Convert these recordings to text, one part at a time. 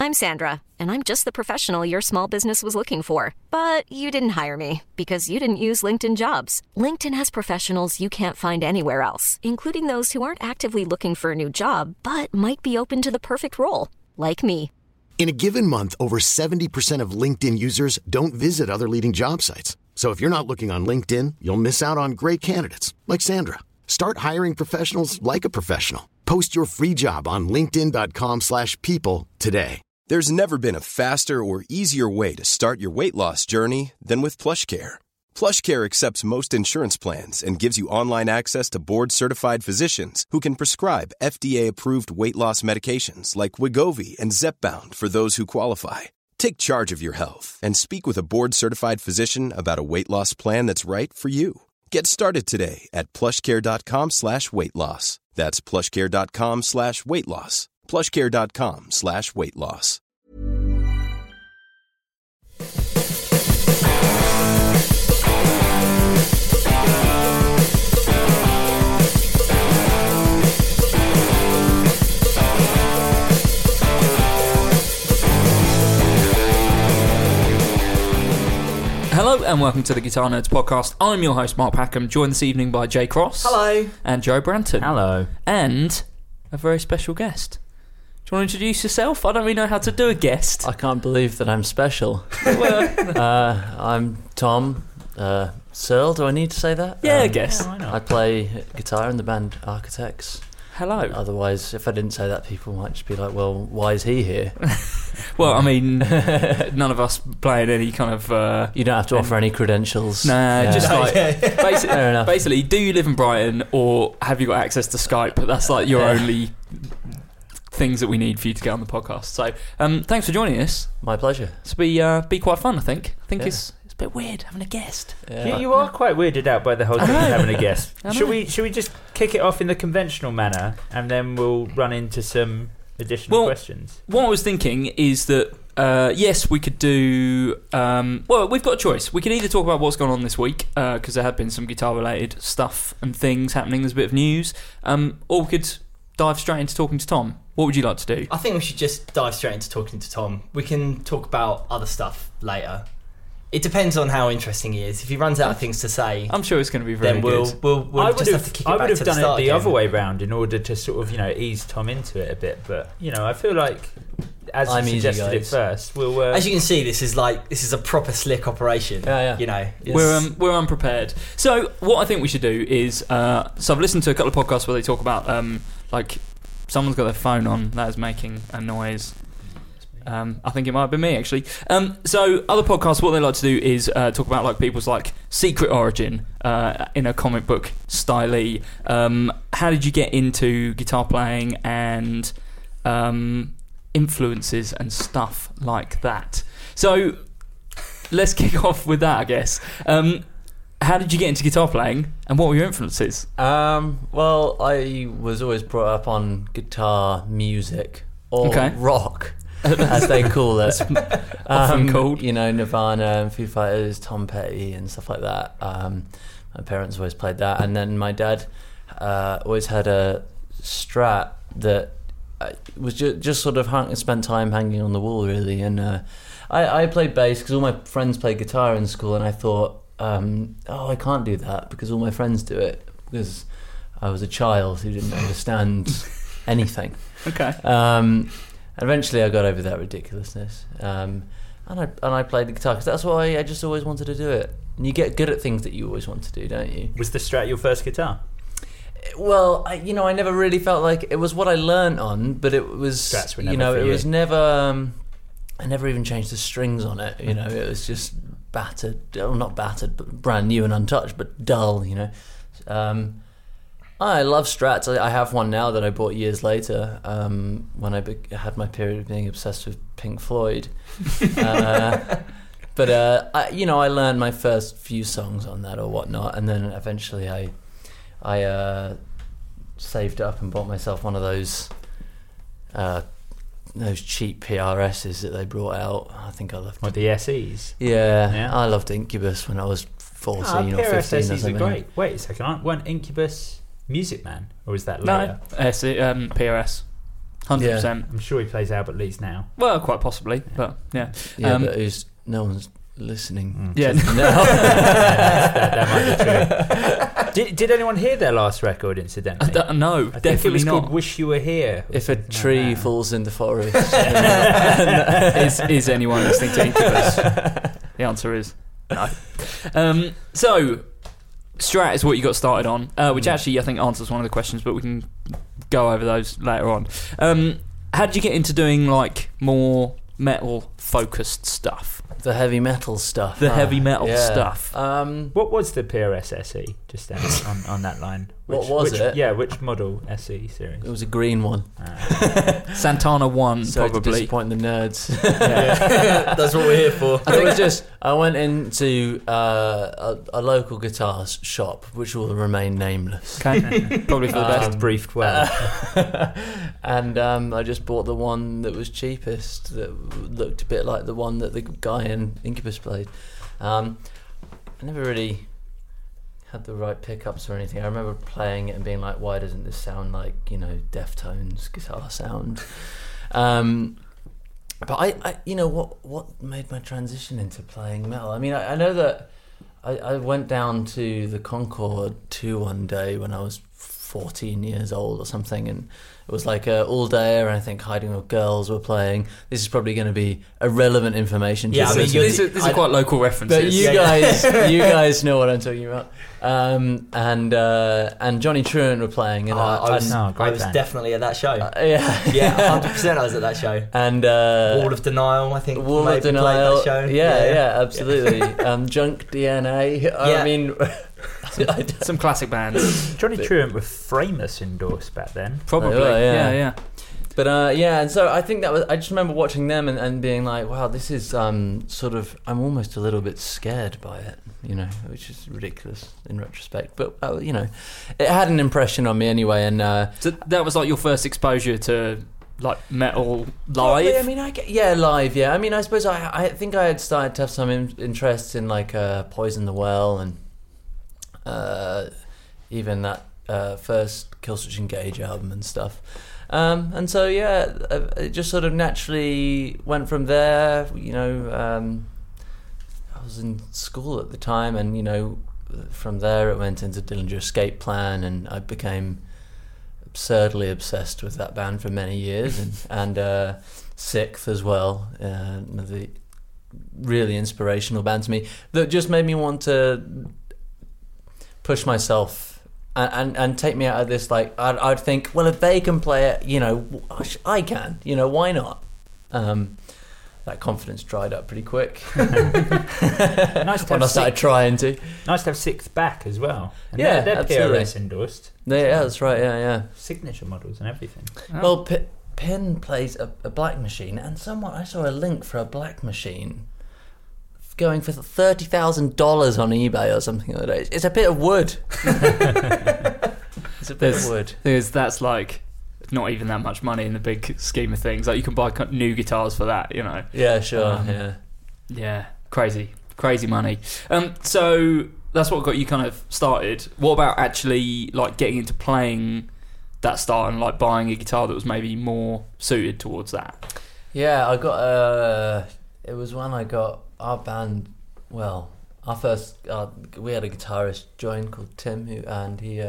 I'm Sandra, and I'm just the professional your small business was looking for. But you didn't hire me because you didn't use LinkedIn Jobs. LinkedIn has professionals you can't find anywhere else, including those who aren't actively looking for a new job, but might be open to the perfect role, like me. In a given month, over 70% of LinkedIn users don't visit other leading job sites. So if you're not looking on LinkedIn, you'll miss out on great candidates like Sandra. Start hiring professionals like a professional. Post your free job on linkedin.com/people today. There's never been a faster or easier way to start your weight loss journey than with PlushCare. PlushCare accepts most insurance plans and gives you online access to board-certified physicians who can prescribe FDA-approved weight loss medications like Wegovy and Zepbound for those who qualify. Take charge of your health and speak with a board-certified physician about a weight loss plan that's right for you. Get started today at plushcare.com/weight loss. That's plushcare.com/weight loss. plushcare.com/weight loss. Hello and welcome to the Guitar Nerds podcast. I'm your host Mark Packham, joined this evening by Jay Cross. Hello. And Joe Branton. Hello. And a very special guest. Do you want to introduce yourself? I don't really know how to do a guest. I can't believe that I'm special. I'm Tom Searle. Do I need to say that? Yeah, I guess. Yeah, why not? I play guitar in the band Architects. Hello. Otherwise, if I didn't say that, people might just be like, well, why is he here? Well, I mean, none of us playing any kind of... you don't have to offer any credentials. Nah, yeah. just like... Basically, do you live in Brighton or have you got access to Skype? That's like your only things that we need for you to get on the podcast. So, thanks for joining us. My pleasure. This will be quite fun, I think. It's a bit weird having a guest. Yeah. You are quite weirded out by the whole thing of having a guest. Should we just kick it off in the conventional manner and then we'll run into some additional questions? What I was thinking is that yes, we could do... we've got a choice. We can either talk about what's gone on this week, because there have been some guitar-related stuff and things happening. There's a bit of news. Or we could dive straight into talking to Tom. What would you like to do? I think we should just dive straight into talking to Tom. We can talk about other stuff later. It depends on how interesting he is. If he runs out of things to say, I'm sure it's going to be very good. Then we'll just have to kick it back to the start. I would have done it the other way round in order to sort of, ease Tom into it a bit. But, I feel like, as you suggested it first, we'll... as you can see, this is a proper slick operation. Yeah. Yes. We're unprepared. So what I think we should do is... so I've listened to a couple of podcasts where they talk about, someone's got their phone on that is making a noise. I think it might have been me, actually. So other podcasts, what they like to do is talk about people's secret origin in a comic book style. How did you get into guitar playing and influences and stuff like that? So let's kick off with that, I guess. How did you get into guitar playing and what were your influences? Well, I was always brought up on guitar music or rock. As they call it. Often called. Nirvana and Foo Fighters, Tom Petty and stuff like that. My parents always played that. And then my dad always had a Strat that was just sort of spent time hanging on the wall, really. And I played bass because all my friends played guitar in school, and I thought, I can't do that because all my friends do it, because I was a child who didn't understand anything. Okay. Eventually I got over that ridiculousness, and I played the guitar because that's why I just always wanted to do it. And you get good at things that you always want to do, don't you? Was the Strat your first guitar? Well, I never really felt like it was what I learnt on, but it was, Strats were never it was never. I never even changed the strings on it. It was just battered, not battered, but brand new and untouched, but dull. I love Strats. I have one now that I bought years later when I had my period of being obsessed with Pink Floyd. But I learned my first few songs on that or whatnot, and then eventually I saved up and bought myself one of those cheap PRSs that they brought out. I think I loved. What, the SEs? Yeah, I loved Incubus when I was 14 or 15 or something. Are great. Wait a second, weren't Incubus Music Man, or was that later? No, PRS. 100%. I'm sure he plays Albert Leeds now. Well, quite possibly, but yeah. Yeah, but no one's listening. Yeah. That might be true. Did anyone hear their last record, incidentally? No, I definitely think it was not. called Wish You Were Here. If a tree falls in the forest. is anyone listening to Incubus? The answer is no. So, Strat is what you got started on, which actually I think answers one of the questions, but we can go over those later on. How did you get into doing like more metal focused stuff? The heavy metal stuff. The heavy metal stuff. What was the PRS SE, just then, on that line? What was it? Yeah, which model SE series? It was a green one. Santana 1, Sorry to probably. disappoint the nerds. That's what we're here for. I think it was just, I went into a local guitar shop, which will remain nameless. Okay, probably for the best. Briefed well. And I just bought the one that was cheapest, that looked a bit like the one that the guy in Incubus played. I never really had the right pickups or anything. I remember playing it and being like, why doesn't this sound like, Deftones guitar sound? But I what made my transition into playing metal? I mean, I know that I went down to the Concorde 2 one day when I was 14 years old or something, and it was like all day, and I think Hiding with Girls were playing. This is probably going to be irrelevant information. Yeah, I mean, these are quite local references. But you guys know what I'm talking about. And Johnny Truant were playing, and I was band. definitely at that show. yeah, 100% I was at that show. And Wall of Denial, I think. Wall of maybe Denial. played that show. Yeah, absolutely. Junk DNA. I mean, some classic bands. Johnny Truant were Framus endorsed back then. Probably. They were, Yeah. But and so I think I just remember watching them and being like, wow, this is sort of, I'm almost a little bit scared by it, which is ridiculous in retrospect. But, it had an impression on me anyway. And So that was like your first exposure to like metal live? Probably, I mean, live, yeah. I mean, I suppose I think I had started to have some interest in like Poison the Well and even that first Killswitch Engage album and stuff. And so it just sort of naturally went from there. I was in school at the time, and from there it went into Dillinger Escape Plan, and I became absurdly obsessed with that band for many years, and Sixth as well, the really inspirational band to me that just made me want to push myself and take me out of this, like, I'd think, well, if they can play it, I can, why not? That confidence dried up pretty quick. Nice to when I started trying to. Nice to have Sixth back as well. And Yeah, they're absolutely. PRS endorsed. Yeah, that's right, yeah. Signature models and everything. Oh. Well, Pin plays a Black Machine, and I saw a link for a Black Machine going for $30,000 on eBay or something like that. It's a bit of wood. It's a bit of wood. That's like not even that much money in the big scheme of things. Like, you can buy new guitars for that, Yeah, sure. Yeah, crazy money. So that's what got you kind of started. What about actually like getting into playing that style and like buying a guitar that was maybe more suited towards that? Yeah, I got. It was when I got our band. Well, our first. We had a guitarist join called Tim, and he.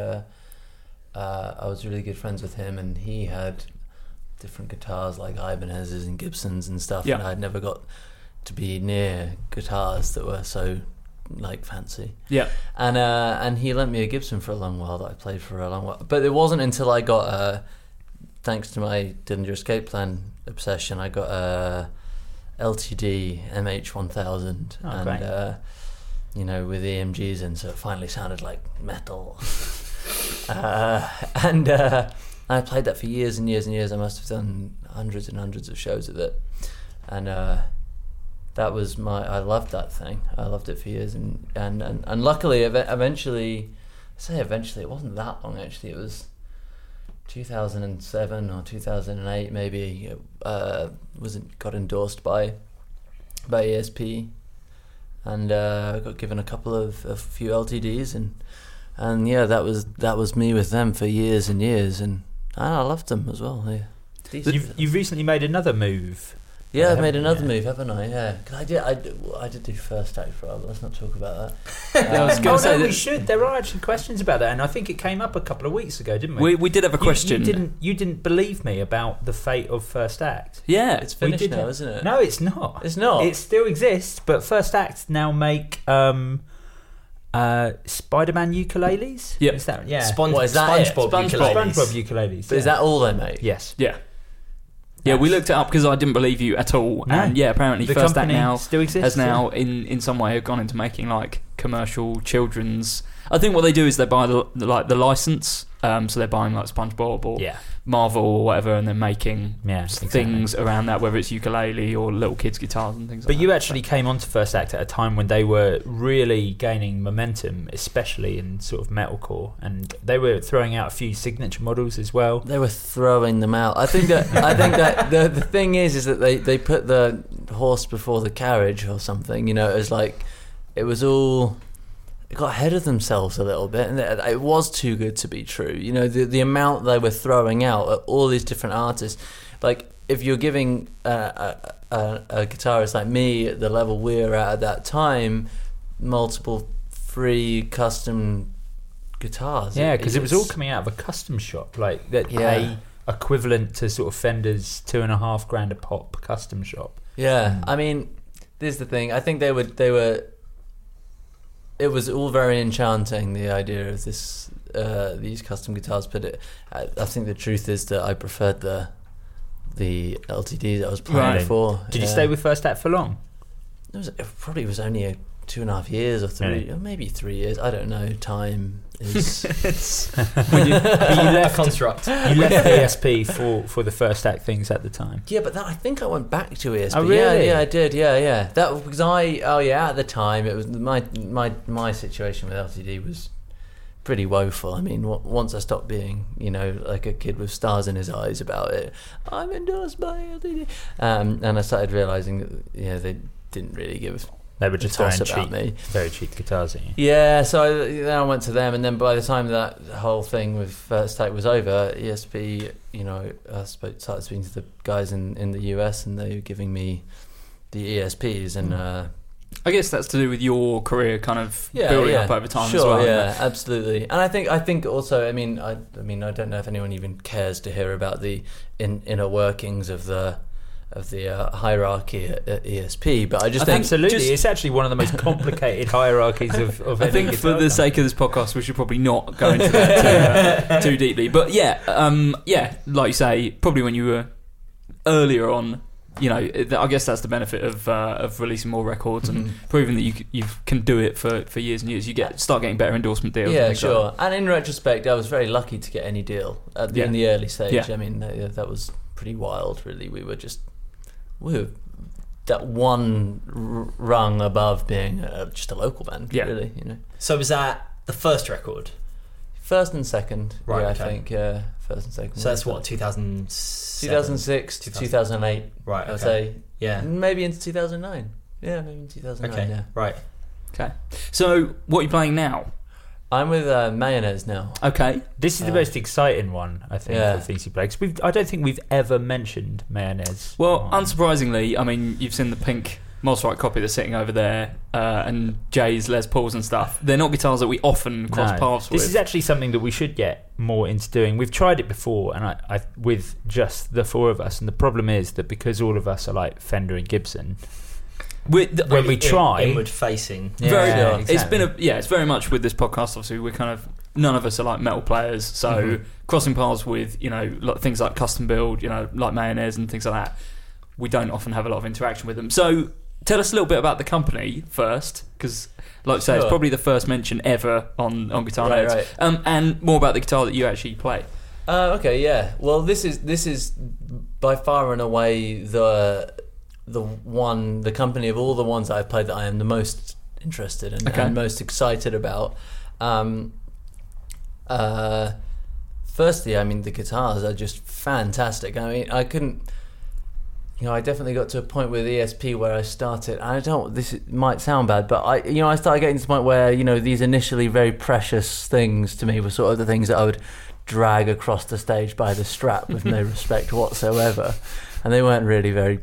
I was really good friends with him, and he had different guitars like Ibanez's and Gibsons and stuff. Yeah. And I'd never got to be near guitars that were so like fancy. Yeah. And he lent me a Gibson for a long while that I played for a long while. But it wasn't until I got, thanks to my Dillinger Escape Plan obsession, I got a LTD MH1000, and with EMGs in, so it finally sounded like metal. And I played that for years and years and years. I must have done hundreds and hundreds of shows with it, and that was I loved that thing. I loved it for years, and luckily, eventually, it wasn't that long actually. It was 2007 or 2008 maybe. Got endorsed by ESP, and got given a few LTDs, and yeah, that was me with them for years and years, and I loved them as well. Yeah. You've recently made another move. Yeah, I've made another move, haven't I? Yeah, 'cause I did do First Act for a while, but let's not talk about that. I was going to say we should. There are actually questions about that, and I think it came up a couple of weeks ago, didn't we? We did have a question. You didn't believe me about the fate of First Act. Yeah, It's finished now, isn't it? No, it's not. It's not. It still exists, but First Act now make Spider-Man ukuleles. Yep. Is that What is that? SpongeBob SpongeBob ukuleles. ukuleles. But is that all they make? Yes. Yeah, we looked it up because I didn't believe you at all. No. And yeah, apparently The First Act company now still exists, has now in some way gone into making like commercial children's. I think what they do is they buy the license. So they're buying like SpongeBob or Marvel or whatever, and they're making things around that, whether it's ukulele or little kids' guitars and things like that. But you actually came onto First Act at a time when they were really gaining momentum, especially in sort of metalcore, and they were throwing out a few signature models as well. They were throwing them out. I think that the thing is that they put the horse before the carriage or something. You know, it was all. They got ahead of themselves a little bit, and it was too good to be true. You know, the amount they were throwing out at all these different artists. Like, if you're giving a guitarist like me at the level we were at that time, multiple free custom guitars. Yeah, because it was all coming out of a custom shop, like that. A equivalent to sort of Fender's $2,500 a pop custom shop. Yeah, I mean, this is the thing. I think they were. It was all very enchanting, the idea of these custom guitars, but I think the truth is that I preferred the LTD that I was playing before. Did you stay with First Act for long? It probably was only 2.5 years or 3, or maybe 3 years. I don't know. Time is. But you left construct. You left ESP for the First Act things at the time. Yeah, but I think I went back to ESP. Oh, really? Yeah, I did. Yeah. That because at the time it was my situation with LTD was pretty woeful. I mean, once I stopped being, like a kid with stars in his eyes about it, I'm endorsed by LTD, and I started realising that they didn't really give. They were just very cheap guitars. Yeah, so then I went to them, and then by the time that whole thing with First Act was over, ESP, I started speaking to the guys in the US, and they were giving me the ESPs, and I guess that's to do with your career kind of building up over time as well. Yeah, absolutely. And I think also, I mean, I don't know if anyone even cares to hear about the inner workings of the hierarchy at ESP, but I think absolutely, it's actually one of the most complicated hierarchies of. I think for the sake of this podcast, we should probably not go into that too deeply. But like you say, probably when you were earlier on, I guess that's the benefit of releasing more records and proving that you can do it for years and years. You start getting better endorsement deals. Yeah, sure. And in retrospect, I was very lucky to get any deal in the early stage. Yeah. I mean, that was pretty wild. Really, we were that one rung above being just a local band. Yeah. Really, So was that the first record? First and second, right? I think, first and second. So that's what 2006 to 2008, right? I would say, yeah, maybe into 2009. Yeah, maybe in 2009. Okay, yeah. Right. Okay. So what are you playing now? I'm with Mayonnaise now. Okay. This is the most exciting one, I think, for things you play. Because I don't think we've ever mentioned Mayonnaise. Well, unsurprisingly, I mean, you've seen the pink Mosrite copy that's sitting over there, and Jay's Les Pauls and stuff. They're not guitars that we often cross paths with. This is actually something that we should get more into doing. We've tried it before, and I with just the four of us, and the problem is that because all of us are like Fender and Gibson, when we try inward facing, exactly. It's very much with this podcast. Obviously, we're kind of none of us are like metal players, so crossing paths with things like Custom Build, like Mayonnaise and things like that, we don't often have a lot of interaction with them. So tell us a little bit about the company first, because like I say, it's probably the first mention ever on Guitar Nerds, right. And more about the guitar that you actually play. Okay, yeah. Well, this is by far and away the company of all the ones that I've played that I am the most interested in and most excited about. Firstly, I mean, the guitars are just fantastic. I mean, I couldn't. I definitely got to a point with ESP where I started. This might sound bad, but I started getting to the point where these initially very precious things to me were sort of the things that I would drag across the stage by the strap with no respect whatsoever, and they weren't really very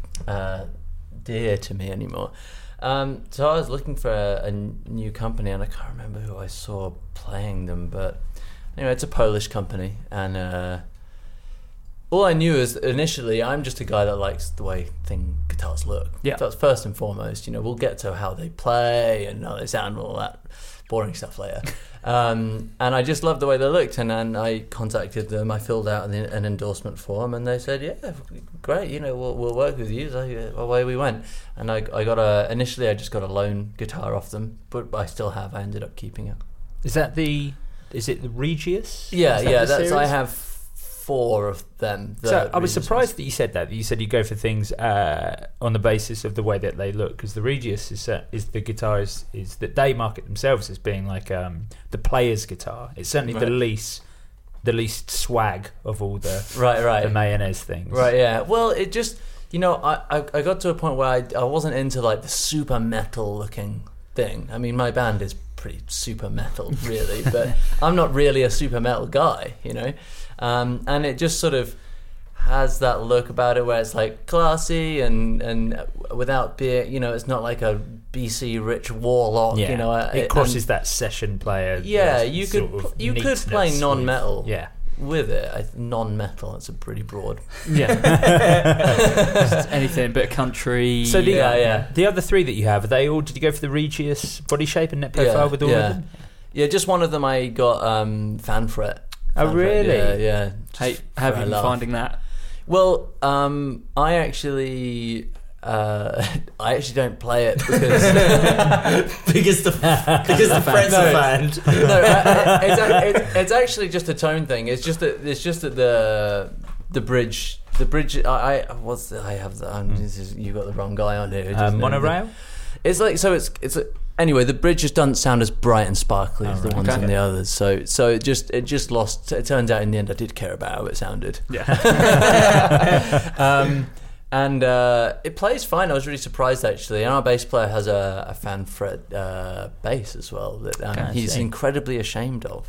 dear to me anymore. So I was looking for a new company, and I can't remember who I saw playing them, but anyway, it's a Polish company, and all I knew is initially I'm just a guy that likes the way guitars look. Yeah. That's first and foremost. We'll get to how they play and how they sound and all that boring stuff later. And I just loved the way they looked, and then I contacted them. I filled out an endorsement form, and they said, "Yeah, great. We'll work with you." So away we went, and I got initially I just got a loan guitar off them, but I still have. I ended up keeping it. Is it the Regius? Yeah, Is that the series? I have 4 of them. So I was surprised that you said that. You said you go for things on the basis of the way that they look, because the Regius is the guitar is that they market themselves as being like the player's guitar. It's certainly the least swag of all the the mayonnaise things. Right, yeah. Well, it just I got to a point where I wasn't into like the super metal looking thing. I mean, my band is pretty super metal, really, but I'm not really a super metal guy, and it just sort of has that look about it where it's like classy and without being, it's not like a BC Rich Warlock, it crosses that session player. Yeah, you could play non-metal. Yeah. With it, non-metal. It's a pretty broad. Yeah, just anything, bit of country. So the other 3 that you have, are they all? Did you go for the Regius body shape and neck profile with all of them? Yeah, just one of them I got fan fret. Oh, really? Yeah. Hey, how have you been finding that? Well, I actually don't play it because because the friends are banned. No, it's actually just a tone thing. It's just that the bridge. You got the wrong guy on here. Monorail. It's like anyway. The bridge just doesn't sound as bright and sparkly as the ones in the others. So it just lost. It turns out in the end I did care about how it sounded. Yeah. And it plays fine. I was really surprised actually. And our bass player has a fan fret bass as well that he's incredibly ashamed of.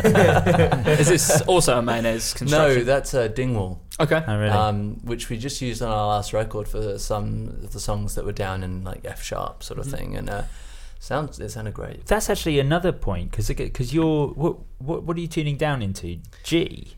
Is this also a mayonnaise construction? No, that's a Dingwall. Okay. Oh, really? Which we just used on our last record for some of the songs that were down in like F sharp sort of thing, and it sounded great. That's actually another point because you're what are you tuning down into? G.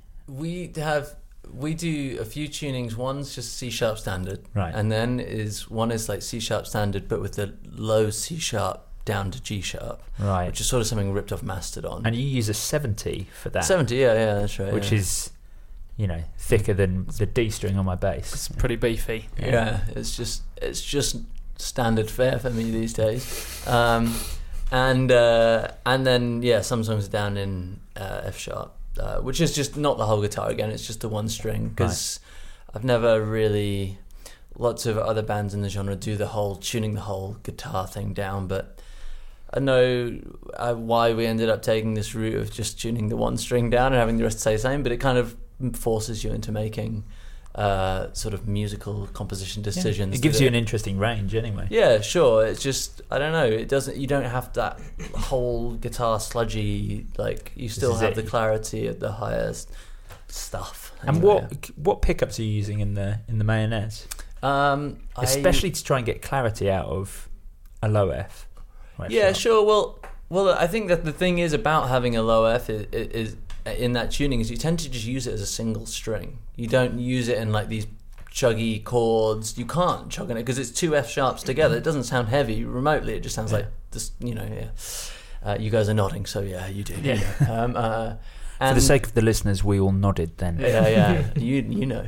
We do a few tunings. One's just C sharp standard, right? And then one is like C sharp standard, but with the low C sharp down to G sharp, right? Which is sort of something ripped off Mastodon. And you use a 70 for that. 70, yeah, that's right. Which is, thicker than the D string on my bass. It's pretty beefy. Yeah, it's just standard fare for me these days. And then some songs are down in F sharp. Which is just not the whole guitar again, it's just the one string, because I've never really, lots of other bands in the genre do tuning the whole guitar thing down, but I know why we ended up taking this route of just tuning the one string down and having the rest stay the same, but it kind of forces you into making sort of musical composition decisions. It gives you an interesting range anyway. Yeah, sure. It's just, I don't know, you don't have that whole guitar sludgy, like you still have the clarity of the highest stuff. Anyway. And what pickups are you using in the mayonnaise? Especially to try and get clarity out of a low F. Yeah, sure. Well, I think that the thing is about having a low F is in that tuning is you tend to just use it as a single string. You don't use it in like these chuggy chords. You can't chug on it because it's 2 F sharps together. It doesn't sound heavy remotely. It just sounds like this, you guys are nodding, so yeah, you do. Yeah. For the sake of the listeners, we all nodded then. Yeah, you know.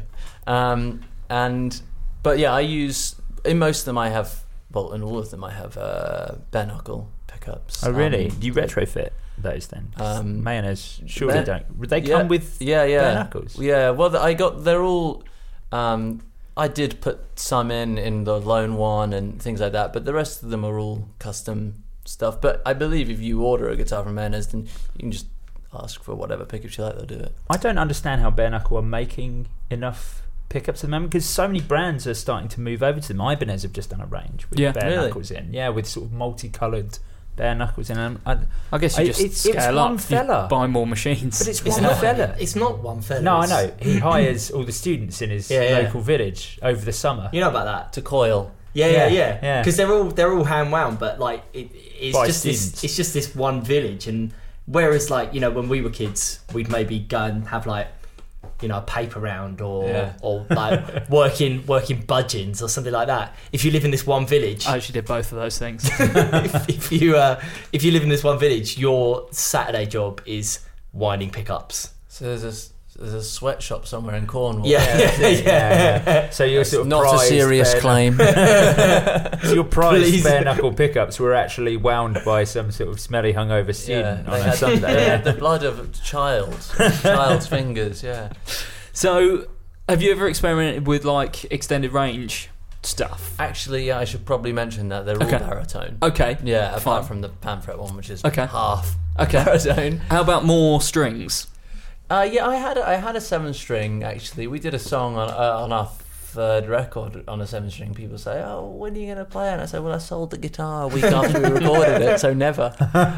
But yeah, I use, in most of them I have, well, in all of them I have bare knuckle pickups. Oh really? Do you retrofit those then? Mayonnaise surely don't. Would they come with bare knuckles? Yeah, well, they're all. I did put some in the lone one and things like that, but the rest of them are all custom stuff. But I believe if you order a guitar from Mayonnaise, then you can just ask for whatever pickups you like, they'll do it. I don't understand how bare knuckle are making enough pickups at the moment, because so many brands are starting to move over to them. Ibanez have just done a range with bare knuckles in, with sort of multicoloured bare knuckles in them. I guess you just it's scale one up. fella. You buy more machines. But it's It's one not fella. It's not one fella. No, I know. He hires all the students in his local village over the summer. You know about that? To coil. Yeah. Because they're all hand wound, but like it's By just students. it's just this one village. And whereas like when we were kids, we'd maybe go and have like a paper round or like working budgeons or something like that. If you live in this one village, I actually did both of those things. if you live in this one village, your Saturday job is winding pickups. So there's a sweatshop somewhere in Cornwall. Yeah. So you're sort of Not a prized serious bare- claim. So your prized Please. bare knuckle pickups were actually wound by some sort of smelly hungover student on a Sunday. They had the blood of child's fingers. Yeah. So, have you ever experimented with like extended range stuff? Actually, I should probably mention that they're Okay. all baritone. Okay. Yeah, apart Fine. from the Panfret one, which is Okay. half Okay. baritone. How about more strings? Yeah, I had a 7-string actually. We did a song on our third record on a 7-string. People say, "Oh, when are you going to play it?" And I said, "Well, I sold the guitar a week after we recorded it, so never."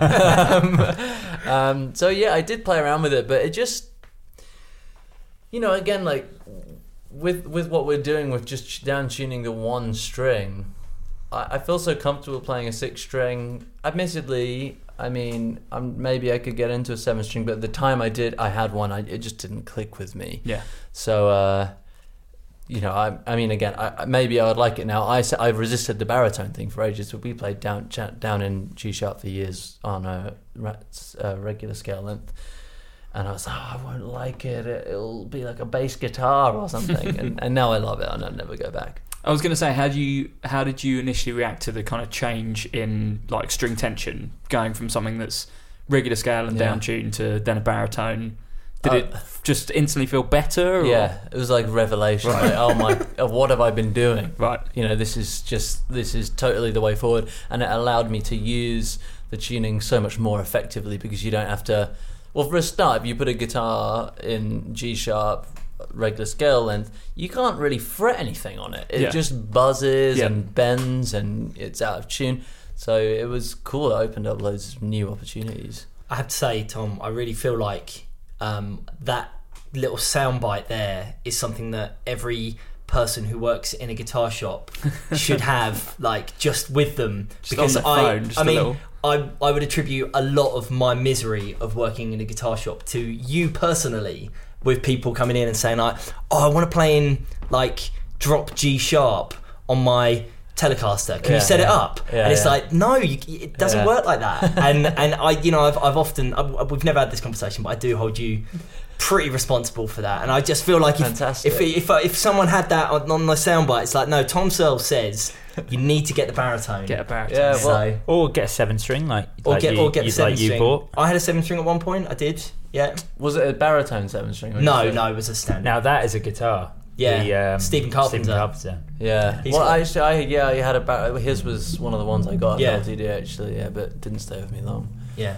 So yeah, I did play around with it, but it just, again, like with what we're doing with just down tuning the one string, I feel so comfortable playing a 6-string. Admittedly, I mean, maybe I could get into a 7-string, but at the time I had one. It just didn't click with me. Yeah. So, I mean, again, maybe I would like it now. I've resisted the baritone thing for ages. But we played down in G sharp for years on a regular scale length, and I was like, I won't like it. It'll be like a bass guitar or something. and now I love it, and I'll never go back. I was going to say, how did you initially react to the kind of change in like string tension, going from something that's regular scale and down tuned to then a baritone? Did it just instantly feel better? Or? Yeah, it was like revelation. Right. Like, oh my, what have I been doing? Right. This is totally the way forward, and it allowed me to use the tuning so much more effectively because you don't have to. Well, for a start, if you put a guitar in G sharp regular scale length, you can't really fret anything on it. It just buzzes and bends and it's out of tune. So it was cool. It opened up loads of new opportunities. I have to say, Tom, I really feel like that little soundbite there is something that every person who works in a guitar shop should have, like, just with them. Just on their phone, just a little. I would attribute a lot of my misery of working in a guitar shop to you personally, with people coming in and saying like, "Oh, I want to play in like drop G sharp on my Telecaster. Can you set it up?" And it's like, no, it doesn't work like that. And I've often we've never had this conversation, but I do hold you pretty responsible for that. And I just feel like if someone had that on the soundbite, it's like, no, Tom Searle says you need to get the baritone. Get a baritone. Yeah, well, Or get a 7-string or get the 7-string. you bought. I had a 7-string at one point. I did. Yeah. was it a baritone 7-string? No, it was a standard. Now that is a guitar. Yeah, Stephen Carpenter. Yeah. He's Well, got- actually, I had a his was one of the ones I got Yeah. at LTD actually, but didn't stay with me long. Yeah.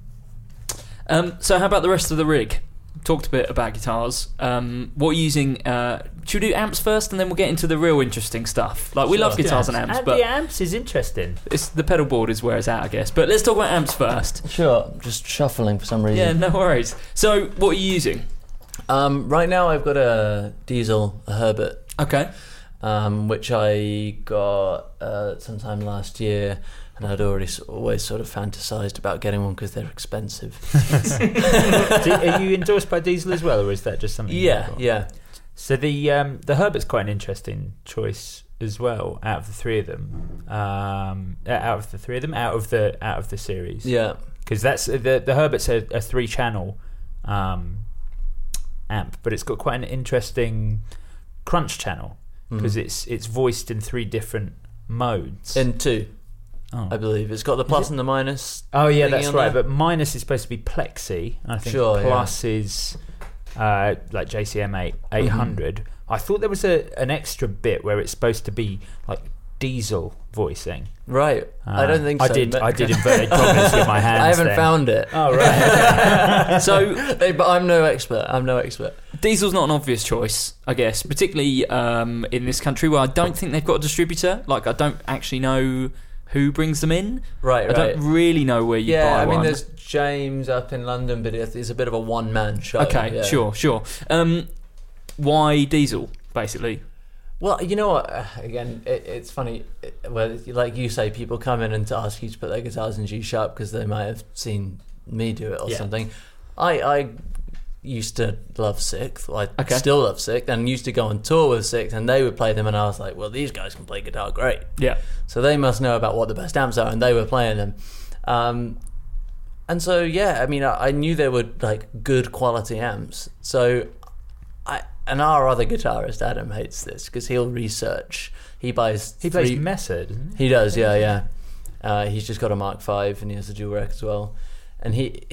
So how about the rest of the rig? Talked a bit about guitars. What are you using? Should we do amps first, and then we'll get into the real interesting stuff? Like we love guitars and amps, And but the amps is interesting. it's the pedal board is where it's at, I guess. But let's talk about amps first. Sure. Just shuffling for some reason. Yeah, no worries. So what are you using? Right now I've got a Diesel, a Herbert, Okay. which I got sometime last year, and I'd always sort of fantasized about getting one because they're expensive. Are you endorsed by Diesel as well, or is that just something? Yeah, you got? yeah. So the Herbert's quite an interesting choice as well. Out of the three of them, out of the series, Yeah. because that's the Herbert's a 3-channel amp, but it's got quite an interesting crunch channel because it's voiced in 3 different modes. In 2, Oh. I believe. It's got the plus and the minus. Oh yeah, thingy that's on right. there. But minus is supposed to be plexi. I think Sure, plus is like JCM 800. I thought there was an extra bit where it's supposed to be like Diesel voicing. Right. I don't think so. I did but- inverted commas with my hands. I haven't then. found it. Oh right. So But I'm no expert. Diesel's not an obvious choice, I guess, particularly in this country where I don't think they've got a distributor. Like I don't actually know who brings them in. Right. I don't really know where you buy I mean, one. there's James up in London, but it's a bit of a one-man show. Okay, yeah. sure. Why Diesel, basically? Well, you know what? Again, it's funny. Well, like you say, people come in and to ask you to put their guitars in G sharp because they might have seen me do it or something. I used to love Sixth. I still love Sixth, and used to go on tour with Sixth, and they would play them, and I was like, well, these guys can play guitar great. Yeah. So they must know about what the best amps are, and they were playing them. And so, I mean, I knew they were like good quality amps. So and our other guitarist, Adam, hates this because he'll research. He plays Messer, doesn't he? He does, yeah. He's just got a Mark V, and he has a dual rack as well. And this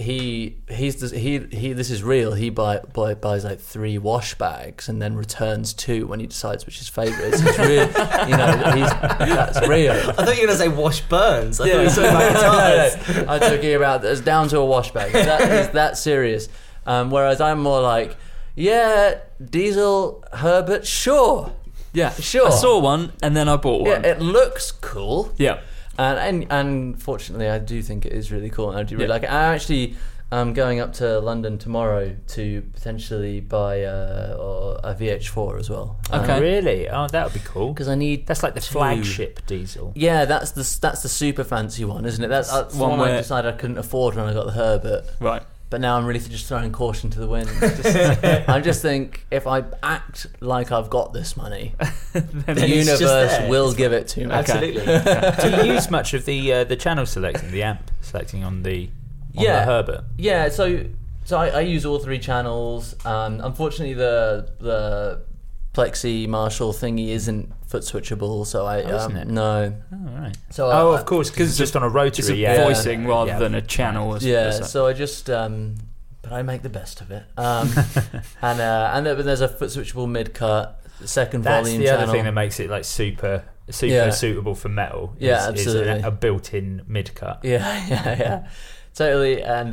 is real. He buys like 3 wash bags and then returns 2 when he decides which his favourite is. He's real, that's real. I thought you were going to say wash burns. I thought you were talking about guitars. I'm talking about it's down to a wash bag. He's that serious. Whereas I'm more like, Diesel, Herbert, sure. Yeah, sure. I saw one and then I bought one. Yeah, it looks cool. Yeah. And fortunately, I do think it is really cool, and I do really like it. I'm actually going up to London tomorrow to potentially buy a VH4 as well. Okay. Really? Oh, that would be cool. Because I need that's like the flagship Diesel. Yeah, that's the super fancy one, isn't it? That's one I decided I couldn't afford when I got the Herbert. Right. But now I'm really just throwing caution to the wind. I just think if I act like I've got this money, the universe will give it to me. Absolutely. Do you use much of the channel selecting, the amp selecting on the Herbert? Yeah, so I use all 3 channels. Unfortunately, the Plexi Marshall thingy isn't foot switchable, so isn't it? No. Oh, right. So of course, because it's just on a rotary. It's a voicing rather than a channel. So I just, but I make the best of it. And there's a foot switchable mid cut, second volume channel. That's the other thing that makes it like super suitable for metal. Absolutely. Is a built-in mid cut. Yeah, totally. And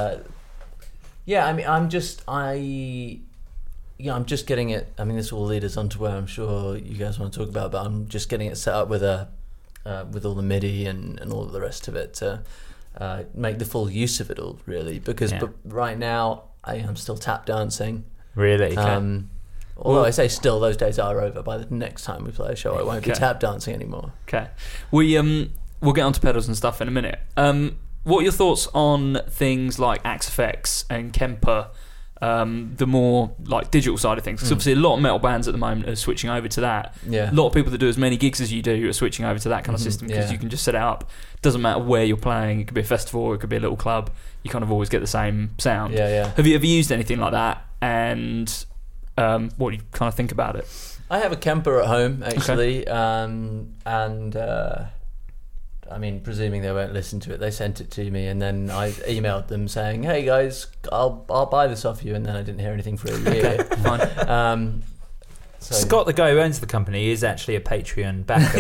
I mean, I'm just getting it. I mean, this will lead us on to where I'm sure you guys want to talk about, but I'm just getting it set up with all the MIDI and all of the rest of it to make the full use of it all, really. Because but right now I am still tap dancing. Really? Although I say still, those days are over. By the next time we play a show, I won't be tap dancing anymore. Okay, we'll get onto pedals and stuff in a minute. What are your thoughts on things like Axe FX and Kemper? The more like digital side of things, because obviously a lot of metal bands at the moment are switching over to that. Yeah. A lot of people that do as many gigs as you do are switching over to that kind of system because you can just set it up. Doesn't matter where you're playing. It could be a festival, or it could be a little club. You kind of always get the same sound. Yeah. Have you ever used anything like that? And what do you kind of think about it? I have a Kemper at home actually, I mean, presuming they won't listen to it, they sent it to me, and then I emailed them saying, "Hey guys, I'll buy this off you," and then I didn't hear anything for a year. Fine. Scott, the guy who owns the company, is actually a Patreon backer.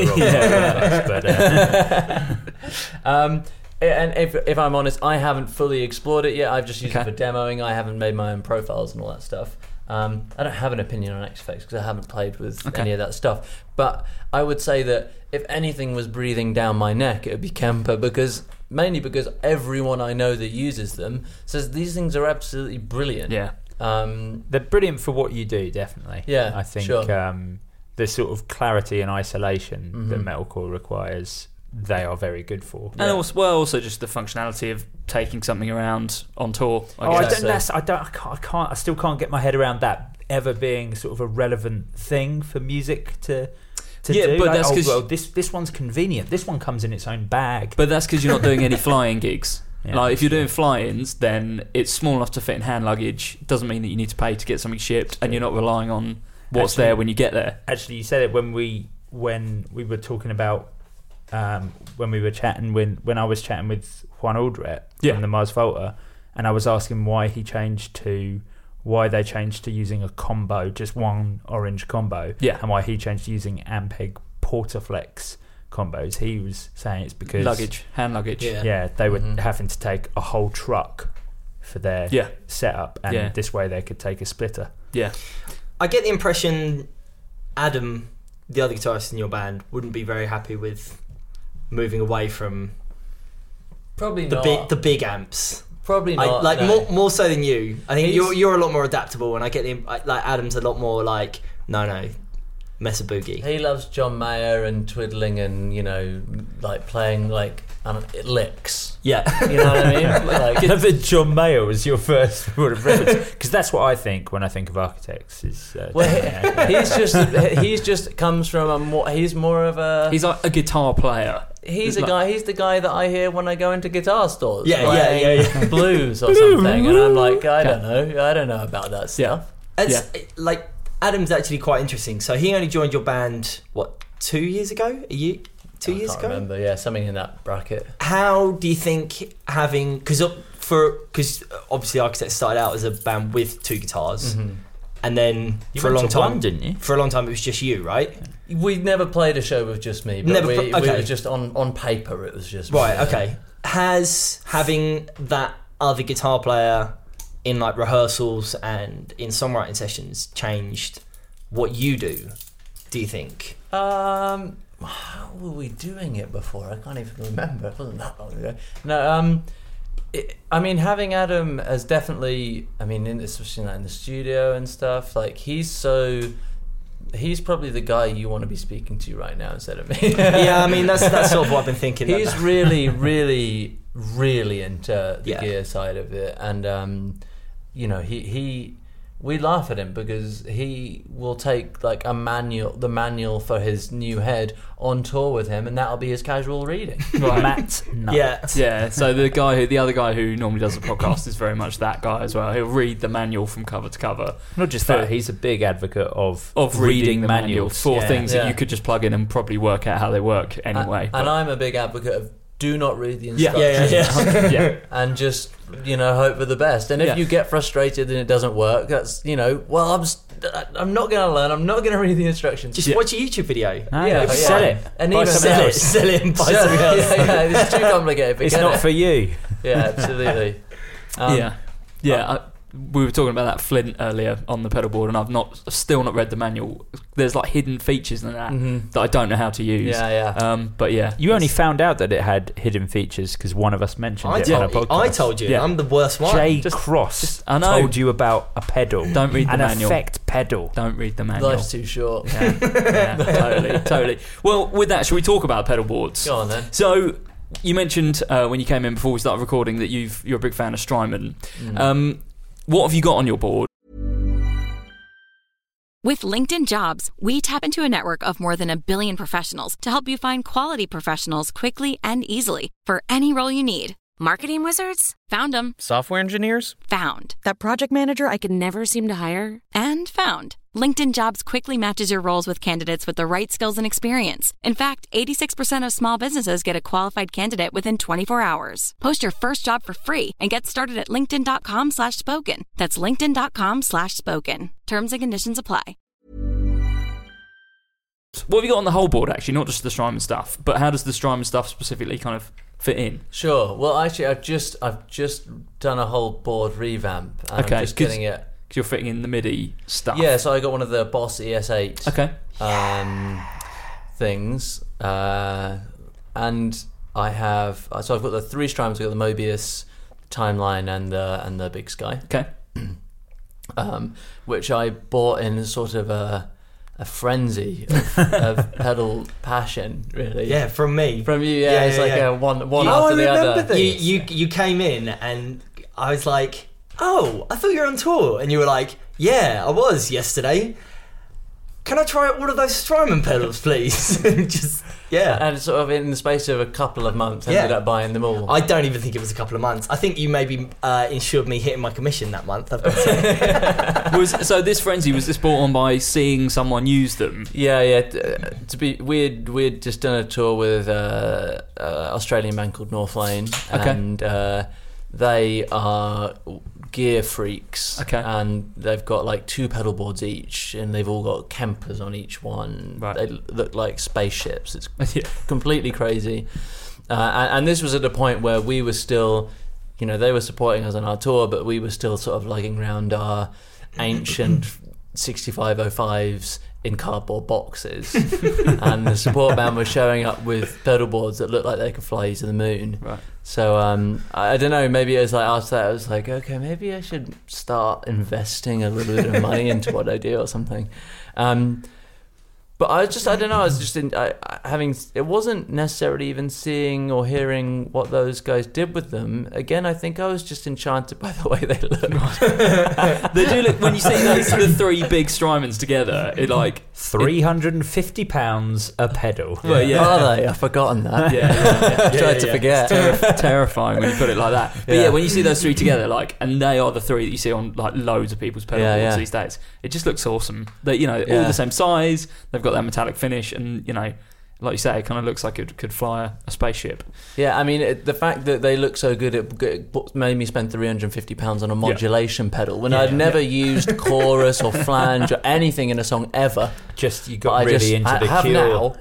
And if I'm honest, I haven't fully explored it yet. I've just used it for demoing. I haven't made my own profiles and all that stuff. I don't have an opinion on Axe FX because I haven't played with any of that stuff. But I would say that if anything was breathing down my neck, it would be Kemper, mainly because everyone I know that uses them says these things are absolutely brilliant. Yeah. They're brilliant for what you do, definitely. Yeah, I think sure. The sort of clarity and isolation that metalcore requires, they are very good for. And also just the functionality of taking something around on tour. I still can't get my head around that ever being sort of a relevant thing for music to do. But like, that's because this one's convenient. This one comes in its own bag. But that's because you're not doing any flying gigs. Yeah, like if you're doing fly-ins, then it's small enough to fit in hand luggage. It doesn't mean that you need to pay to get something shipped, and you're not relying on what's there when you get there. Actually, you said it when we were talking about when we were chatting when I was chatting with Juan Aldret from the Mars Volta, and I was asking why they changed to using a combo, just one orange combo, and why he changed to using Ampeg Portaflex combos. He was saying it's because hand luggage. They were having to take a whole truck for their setup, and this way they could take a splitter. I get the impression Adam, the other guitarist in your band, wouldn't be very happy with moving away from Probably the not. the big amps. Probably not. Like more so than you. I think He's- you're a lot more adaptable, and I get like Adam's a lot more like no, mess a boogie. He loves John Mayer and twiddling and, like playing like licks. Yeah, You know what I mean? Like, I love that John Mayer was your first word of reference, because that's what I think when I think of architects. Is he's just comes from he's more of a He's like a guitar player. he's the guy that I hear when I go into guitar stores. Yeah, playing blues or something, and I'm like, I don't know about that stuff. it's like Adam's actually quite interesting. So he only joined your band 2 years ago? A year? 2 years I ago? can't remember. Yeah, something in that bracket. How do you think having because obviously Architects started out as a band with two guitars, and then You for a went long to time, one, didn't you? For a long time, it was just you, right? We never played a show with just me, but Never we okay. were just on paper. It was just Right. me. Okay. Has having that other guitar player in like rehearsals and in songwriting sessions changed what you do? Do you think? How were we doing it before? I can't even remember. It wasn't that long ago. No, I mean, having Adam as definitely, especially like in the studio and stuff, like he's probably the guy you want to be speaking to right now instead of me. Yeah, I mean that's sort of what I've been thinking. He's really, really, really into the Yeah. gear side of it, and we laugh at him because he will take like the manual for his new head on tour with him, and that'll be his casual reading. Matt Knight. Yeah. So the other guy who normally does the podcast is very much that guy as well. He'll read the manual from cover to cover. Not just that, he's a big advocate of reading the manual manuals. for things that Yeah. you could just plug in and probably work out how they work anyway. And I'm a big advocate of do not read the instructions. Yeah. And just hope for the best. And if you get frustrated and it doesn't work, that's I'm not going to learn. I'm not going to read the instructions. Just watch a YouTube video. Sell it. And Buy even something sell else. Sell it and buy something else. It's too complicated. It's Forget not it. for you. Yeah, absolutely. We were talking about that Flint earlier on the pedal board, and I've still not read the manual. There's like hidden features in that that I don't know how to use. But yeah, You only found out that it had hidden features because one of us mentioned it on a podcast. I told you. Yeah. I'm the worst one. Jay Cross I know. told you about a pedal. Don't read the an manual. effect pedal. Don't read the manual. Life's too short. Yeah, totally. Well, with that, shall we talk about pedal boards? Go on then. So, you mentioned when you came in before we started recording that you're a big fan of Strymon. What have you got on your board? With LinkedIn Jobs, we tap into a network of more than 1 billion professionals to help you find quality professionals quickly and easily for any role you need. Marketing wizards? Found them. Software engineers? Found. That project manager I could never seem to hire? And found. LinkedIn Jobs quickly matches your roles with candidates with the right skills and experience. In fact, 86% of small businesses get a qualified candidate within 24 hours. Post your first job for free and get started at linkedin.com/spoken. That's linkedin.com/spoken. Terms and conditions apply. What have you got on the whole board, actually? Not just the Strymon stuff, but how does the Strymon stuff specifically kind of fit in? Sure. Well, actually, I've just done a whole board revamp. And Okay, I'm just getting it. Because you're fitting in the MIDI stuff. Yeah, so I got one of the Boss ES8 Okay. things, and I have. So I've got the 3 Strymons. I've got the Mobius, Timeline, and the Big Sky. Okay. Which I bought in sort of a frenzy of pedal passion, really. Yeah, from me. From you, yeah. It's like a one after the other. You came in and I was like, oh, I thought you were on tour. And you were like, yeah, I was yesterday. Can I try all of those Strymon pedals, please? And sort of in the space of a couple of months, ended up buying them all. I don't even think it was a couple of months. I think you maybe ensured me hitting my commission that month. I've got to say. So this frenzy, was this brought on by seeing someone use them? Yeah. To be we'd just done a tour with an Australian band called North Lane, and they are gear freaks. Okay. And they've got like 2 pedal boards each, and they've all got Kempers on each one. Right. They look like spaceships. It's completely crazy. And this was at a point where we were still, they were supporting us on our tour, but we were still sort of lugging around our ancient 6505s in cardboard boxes, and the support band was showing up with pedal boards that looked like they could fly you to the moon. Right. So I don't know, maybe it was like after that I was like, okay, maybe I should start investing a little bit of money into what I do or something. But I don't know, I was just it wasn't necessarily even seeing or hearing what those guys did with them. Again, I think I was just enchanted by the way they looked. They do look, when you see the three big Strymons together, it like... £350 a pedal. Well, yeah. Are they? I've forgotten that. I tried to forget. It's terrifying when you put it like that. But yeah, when you see those three together, like, and they are the three that you see on like loads of people's pedal boards these days, it just looks awesome. They, you know, all the same size, they've got that metallic finish, and you know, like you say, it kind of looks like it could fly a spaceship. Yeah, I mean, the fact that they look so good, it made me spend £350 on a modulation pedal when I'd never used chorus or flange or anything in a song ever. Just you got really into the Cure. Now.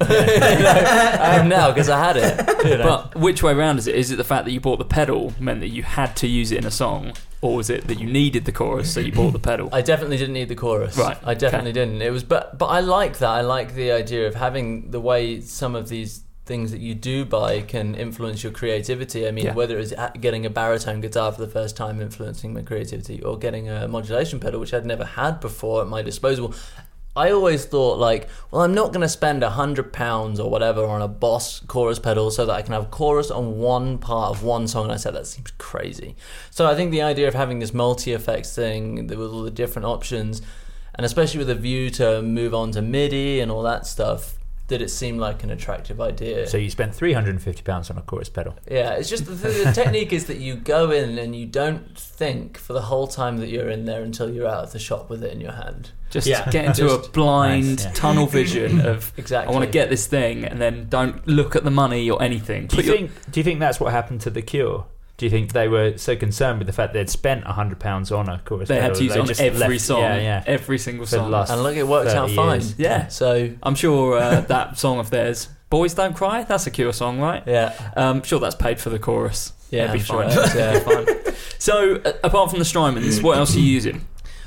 I have now because I had it. You know? But which way around is it? Is it the fact that you bought the pedal meant that you had to use it in a song, or was it that you needed the chorus so you bought the pedal? I definitely didn't need the chorus. Right. I definitely didn't. It was, but I like that. I like the idea of having the way some of these things that you do buy can influence your creativity. I mean, whether it's getting a baritone guitar for the first time influencing my creativity, or getting a modulation pedal, which I'd never had before at my disposal. I always thought, like, well, I'm not going to spend £100 or whatever on a Boss chorus pedal so that I can have chorus on one part of one song. And I said, that seems crazy. So I think the idea of having this multi-effects thing with all the different options, and especially with a view to move on to MIDI and all that stuff, that it seemed like an attractive idea. So you spent £350 on a chorus pedal. Yeah, it's just the technique is that you go in and you don't think for the whole time that you're in there until you're out of the shop with it in your hand. Just get into a blind tunnel vision of exactly. I want to get this thing, and then don't look at the money or anything. Do you think that's what happened to The Cure? Do you think they were so concerned with the fact they'd spent £100 on a chorus pedal? They had to use it on every song, yeah. every single song. And look, it worked out fine. Yeah. So I'm sure that song of theirs, Boys Don't Cry, that's a Cure song, right? Yeah. I'm sure that's paid for the chorus. Yeah, it'd be fine. Sure it'd be fine. So, apart from the Strymons, what else are you using?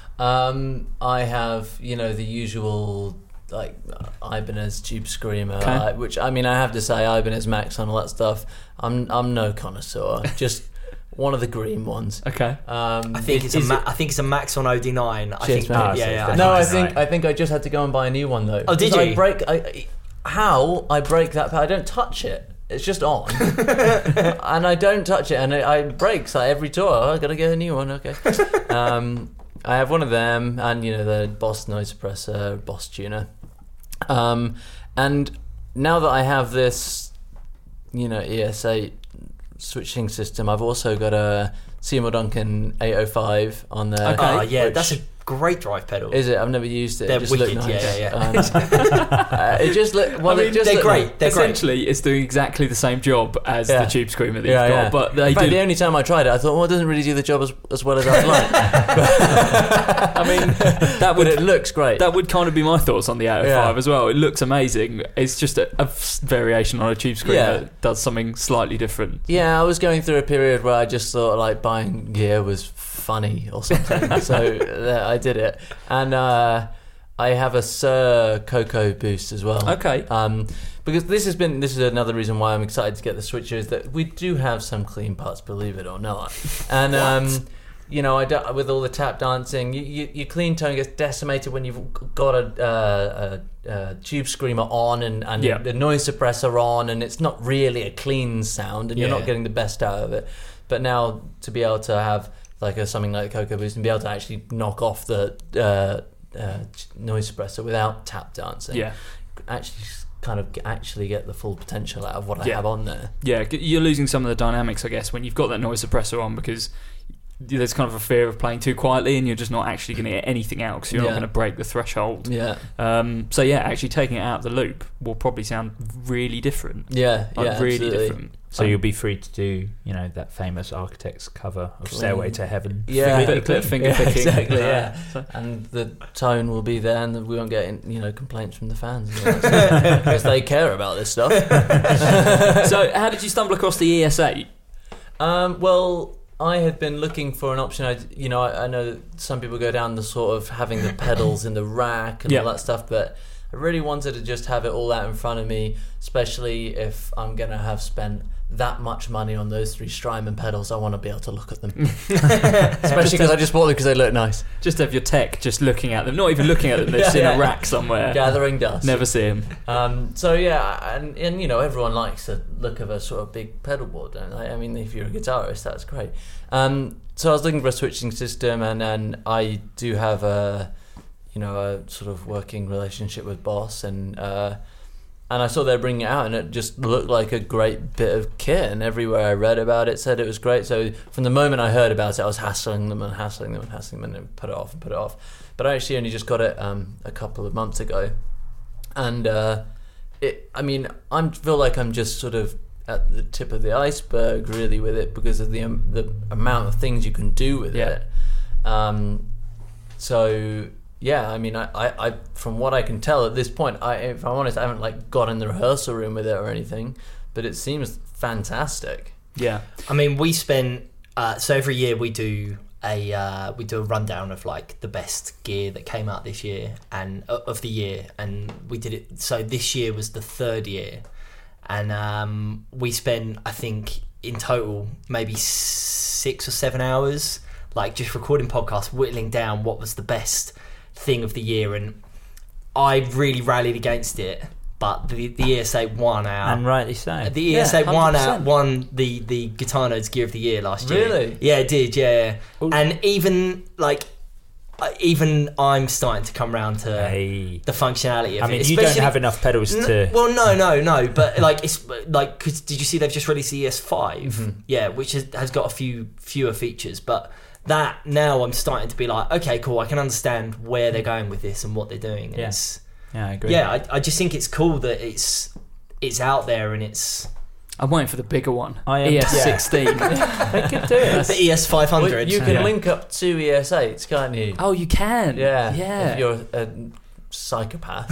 I have, the usual, like, Ibanez Tube Screamer, which, I mean, I have to say, Ibanez Max and all that stuff, I'm no connoisseur, just one of the green ones. Okay. I think it's a Max on OD9. I think I just had to go and buy a new one though. Oh, did you? I break that pad? I don't touch it. It's just on, and I don't touch it, and it breaks like every tour. I gotta get a new one. Okay. I have one of them, and the Boss noise suppressor, Boss tuner, and now that I have this, ES8 switching system, I've also got a Seymour Duncan 805 on there. Okay, that's a great drive pedal. Is it? I've never used it. They're it just wicked. Nice. Yeah. It just look. Well, they're great. They're essentially, it's doing exactly the same job as the Tube Screamer that you've got. But in fact, the only time I tried it, I thought, well, it doesn't really do the job as well as I'd like. I mean, but it looks great. That would kind of be my thoughts on the 805 as well. It looks amazing. It's just a variation on a Tube Screamer that does something slightly different. Yeah, I was going through a period where I just thought like buying gear was funny or something, so I did it. And I have a Sir Coco Boost as well. Okay. Because this is another reason why I'm excited to get the switcher, is that we do have some clean parts, believe it or not. And with all the tap dancing, your clean tone gets decimated when you've got a Tube Screamer on and the noise suppressor on, and it's not really a clean sound, and you're not getting the best out of it. But now to be able to have like something like Coco Boost and be able to actually knock off the noise suppressor without tap dancing, actually get the full potential out of what I have on there. Yeah, you're losing some of the dynamics, I guess, when you've got that noise suppressor on, because there's kind of a fear of playing too quietly and you're just not actually going to get anything out because you're not going to break the threshold. Actually taking it out of the loop will probably sound really different. Really absolutely. different. So you'll be free to do, that famous Architects cover of Stairway to Heaven. Finger picking. Exactly, and the tone will be there, and we won't get complaints from the fans because they care about this stuff. So how did you stumble across the ES8? Well, I had been looking for an option. I know that some people go down the sort of having the pedals in the rack and all that stuff, but I really wanted to just have it all out in front of me, especially if I'm going to have spent that much money on those 3 Strymon pedals. I want to be able to look at them. Especially because I just bought them because they look nice. Just have your tech just looking at them, not even looking at them, they're just in a rack somewhere. Gathering dust. Never see them. So yeah, and everyone likes the look of a sort of big pedal board, don't they? I mean, if you're a guitarist, that's great. So I was looking for a switching system, and I do have a sort of working relationship with Boss, and I saw they were bringing it out, and it just looked like a great bit of kit, and everywhere I read about it said it was great. So from the moment I heard about it, I was hassling them, and then put it off. But I actually only just got it a couple of months ago, and I feel like I'm just sort of at the tip of the iceberg really with it, because of the amount of things you can do with it. So yeah, I mean, I from what I can tell at this point, if I'm honest, I haven't like got in the rehearsal room with it or anything, but it seems fantastic. Yeah, I mean, we spent so every year we do a rundown of like the best gear that came out this year and of the year, and we did it. So this year was the 3rd year, and we spent, I think, in total maybe 6 or 7 hours, like just recording podcasts, whittling down what was the best thing of the year, and I really rallied against it, but the ESA won out, and rightly so. The ESA won the Guitar Nerds Gear of the Year last year. Really? Yeah, it did. Yeah, and even I'm starting to come around to the functionality of it. I mean, you don't have enough pedals to. Well, no, but like it's like, because did you see they've just released the ES5? Mm-hmm. Yeah, which has got a few fewer features, but that now I'm starting to be like, okay, cool, I can understand where they're going with this and what they're doing. Yeah, I agree. Yeah, I just think it's cool that it's out there, and it's. I'm waiting for the bigger one. ES16. They could do it. The ES500. Well, you can link up 2 ES8s, can't you? Oh, you can. Yeah. If you're a psychopath.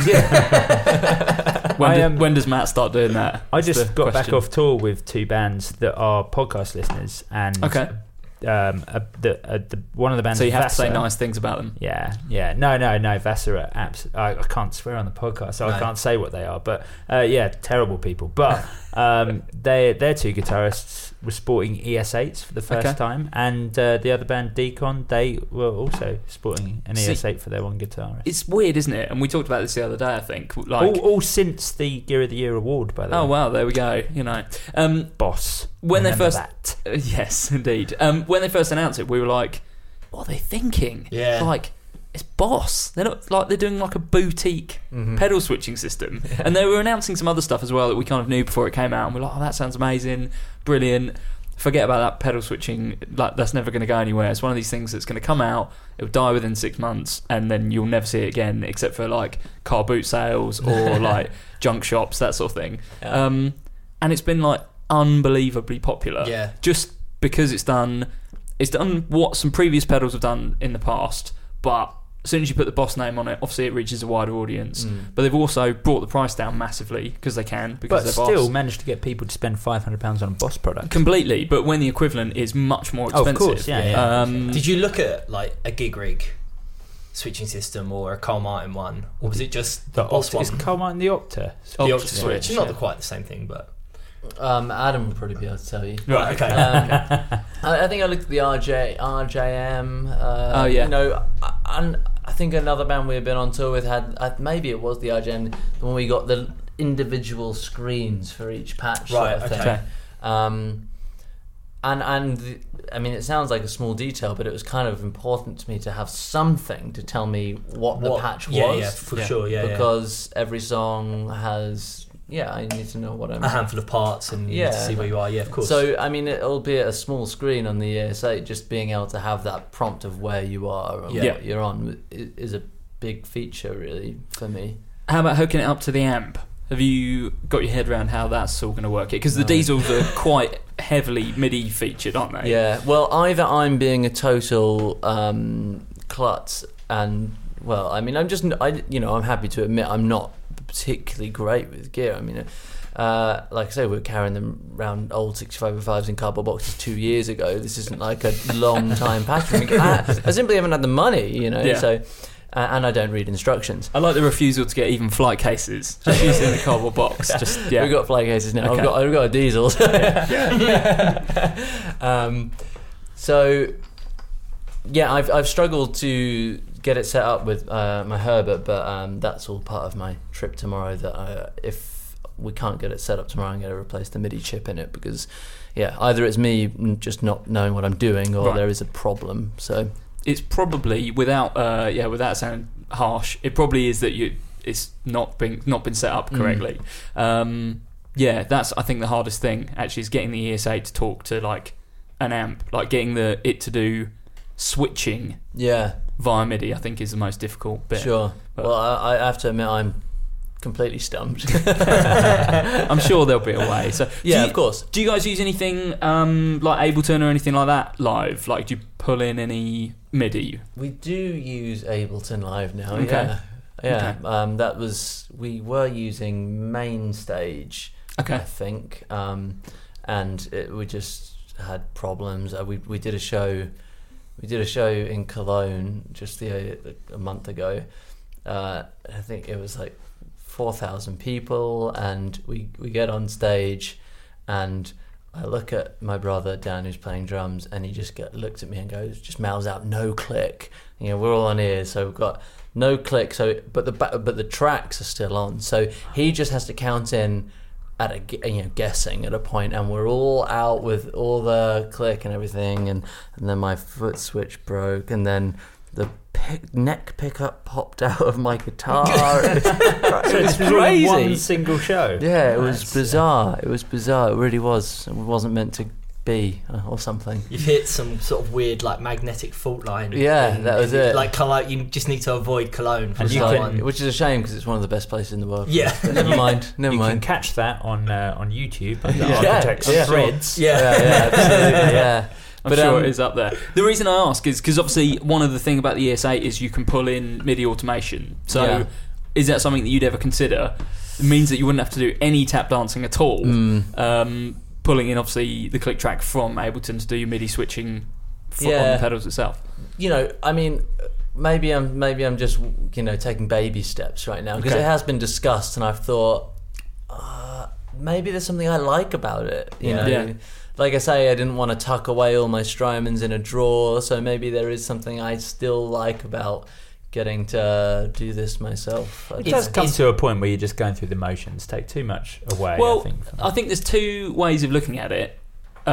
When does Matt start doing that? I just got back off tour with 2 bands that are podcast listeners, and okay. One of the bands. So you have Vasa, to say nice things about them. Yeah. No. Vasa are I can't swear on the podcast, so I can't say what they are. But terrible people. But their 2 guitarists were sporting ES8s for the first time, and the other band Deacon, they were also sporting an ES8 for their one guitarist. It's weird, isn't it? And we talked about this the other day, I think. Like all since the Gear of the Year award, by the way. Oh wow, there we go. Boss. When they first, yes, indeed. When they first announced it, we were like, "What are they thinking?" Yeah, like it's Boss. They're not like they're doing like a boutique pedal switching system, and they were announcing some other stuff as well that we kind of knew before it came out, and we're like, "Oh, that sounds amazing, brilliant." Forget about that pedal switching. Like that's never going to go anywhere. It's one of these things that's going to come out. It'll die within 6 months, and then you'll never see it again, except for like car boot sales or like junk shops, that sort of thing. Yeah. And it's been like unbelievably popular. Yeah. Just because it's done what some previous pedals have done in the past, but as soon as you put the Boss name on it, obviously it reaches a wider audience. But they've also brought the price down massively because they can. Because but they're still Boss. managed to get people to spend £500 on a Boss product. Completely, but when the equivalent is much more expensive. Oh, of course, yeah. Did you look at like a gig rig switching system or a Carl Martin one, or was it just the Boss one? Is Carl Martin the Octa? The Octa switch. Not quite the same thing, but. Adam would probably be able to tell you. Right, okay. I think I looked at the RJM. Oh yeah. And I think another band we've been on tour with had maybe it was the RJM, the one we got the individual screens for each patch. Right. Sort of Okay. Thing. I mean, it sounds like a small detail, but it was kind of important to me to have something to tell me what the patch was. Yeah, for sure. Yeah, because every song has. Yeah, I need to know what I'm... A handful of parts and you need to see where you are, yeah, of course. So, I mean, it'll be a small screen on the ESA, just being able to have that prompt of where you are and what you're on is a big feature, really, for me. How about hooking it up to the amp? Have you got your head around how that's all going to work? Because the diesels are quite heavily MIDI featured, aren't they? Yeah, well, either I'm being a total klutz and... Well, I mean, I'm happy to admit I'm not particularly great with gear. I mean, like I say, we were carrying them around old 6505s in cardboard boxes 2 years ago. This isn't like a long time pattern. I simply haven't had the money, you know. Yeah. So, and I don't read instructions. I like the refusal to get even flight cases, just using the cardboard box. Just We've got flight cases now. Okay. I've got a diesel. So, yeah, I've struggled to get it set up with my Herbert, but that's all part of my trip tomorrow. That if we can't get it set up tomorrow, I'm going to replace the MIDI chip in it because, yeah, either it's me just not knowing what I'm doing, or there is a problem. So it's probably without sounding harsh. It probably is that it's not been set up correctly. Yeah, that's I think the hardest thing actually is getting the ES8 to talk to like an amp, like getting it to do switching. Yeah. Via MIDI, I think, is the most difficult bit. Sure. But well, I have to admit, I'm completely stumped. I'm sure there'll be a way. So, yeah, of course. Do you guys use anything like Ableton or anything like that live? Like, do you pull in any MIDI? We do use Ableton Live now. Okay. Yeah. Okay. We were using Mainstage, okay. I think, and we just had problems. We did a show. We did a show in Cologne just a month ago. I think it was like 4,000 people, and we get on stage, and I look at my brother Dan, who's playing drums, and he just looks at me and just mouths out "no click." You know, we're all on ears, so we've got no click. So, but the tracks are still on. So he just has to count in at guessing at a point, and we're all out with all the click and everything, and then my foot switch broke, and then the neck pickup popped out of my guitar. It was crazy. One single show. Yeah, it was bizarre. It was bizarre. It really was. It wasn't meant to be, or something. You've hit some sort of weird like magnetic fault line. Yeah, that was it. Like Cologne, you just need to avoid Cologne for which is a shame because it's one of the best places in the world. Yeah, but never mind. You can catch that on YouTube under yeah. Architects Threads. Yeah, absolutely. Yeah. I'm sure it is up there. The reason I ask is because obviously one of the thing about the ES8 is you can pull in MIDI automation. So is that something that you'd ever consider? It means that you wouldn't have to do any tap dancing at all. Pulling in obviously the click track from Ableton to do your MIDI switching on the pedals itself. You know, I mean, maybe I'm just taking baby steps right now because it has been discussed, and I've thought maybe there's something I like about it. You know. Yeah. Like I say, I didn't want to tuck away all my Strymons in a drawer, so maybe there is something I still like about getting to do this myself. It does come to a point where you're just going through the motions, take too much away. Well, I think there's two ways of looking at it.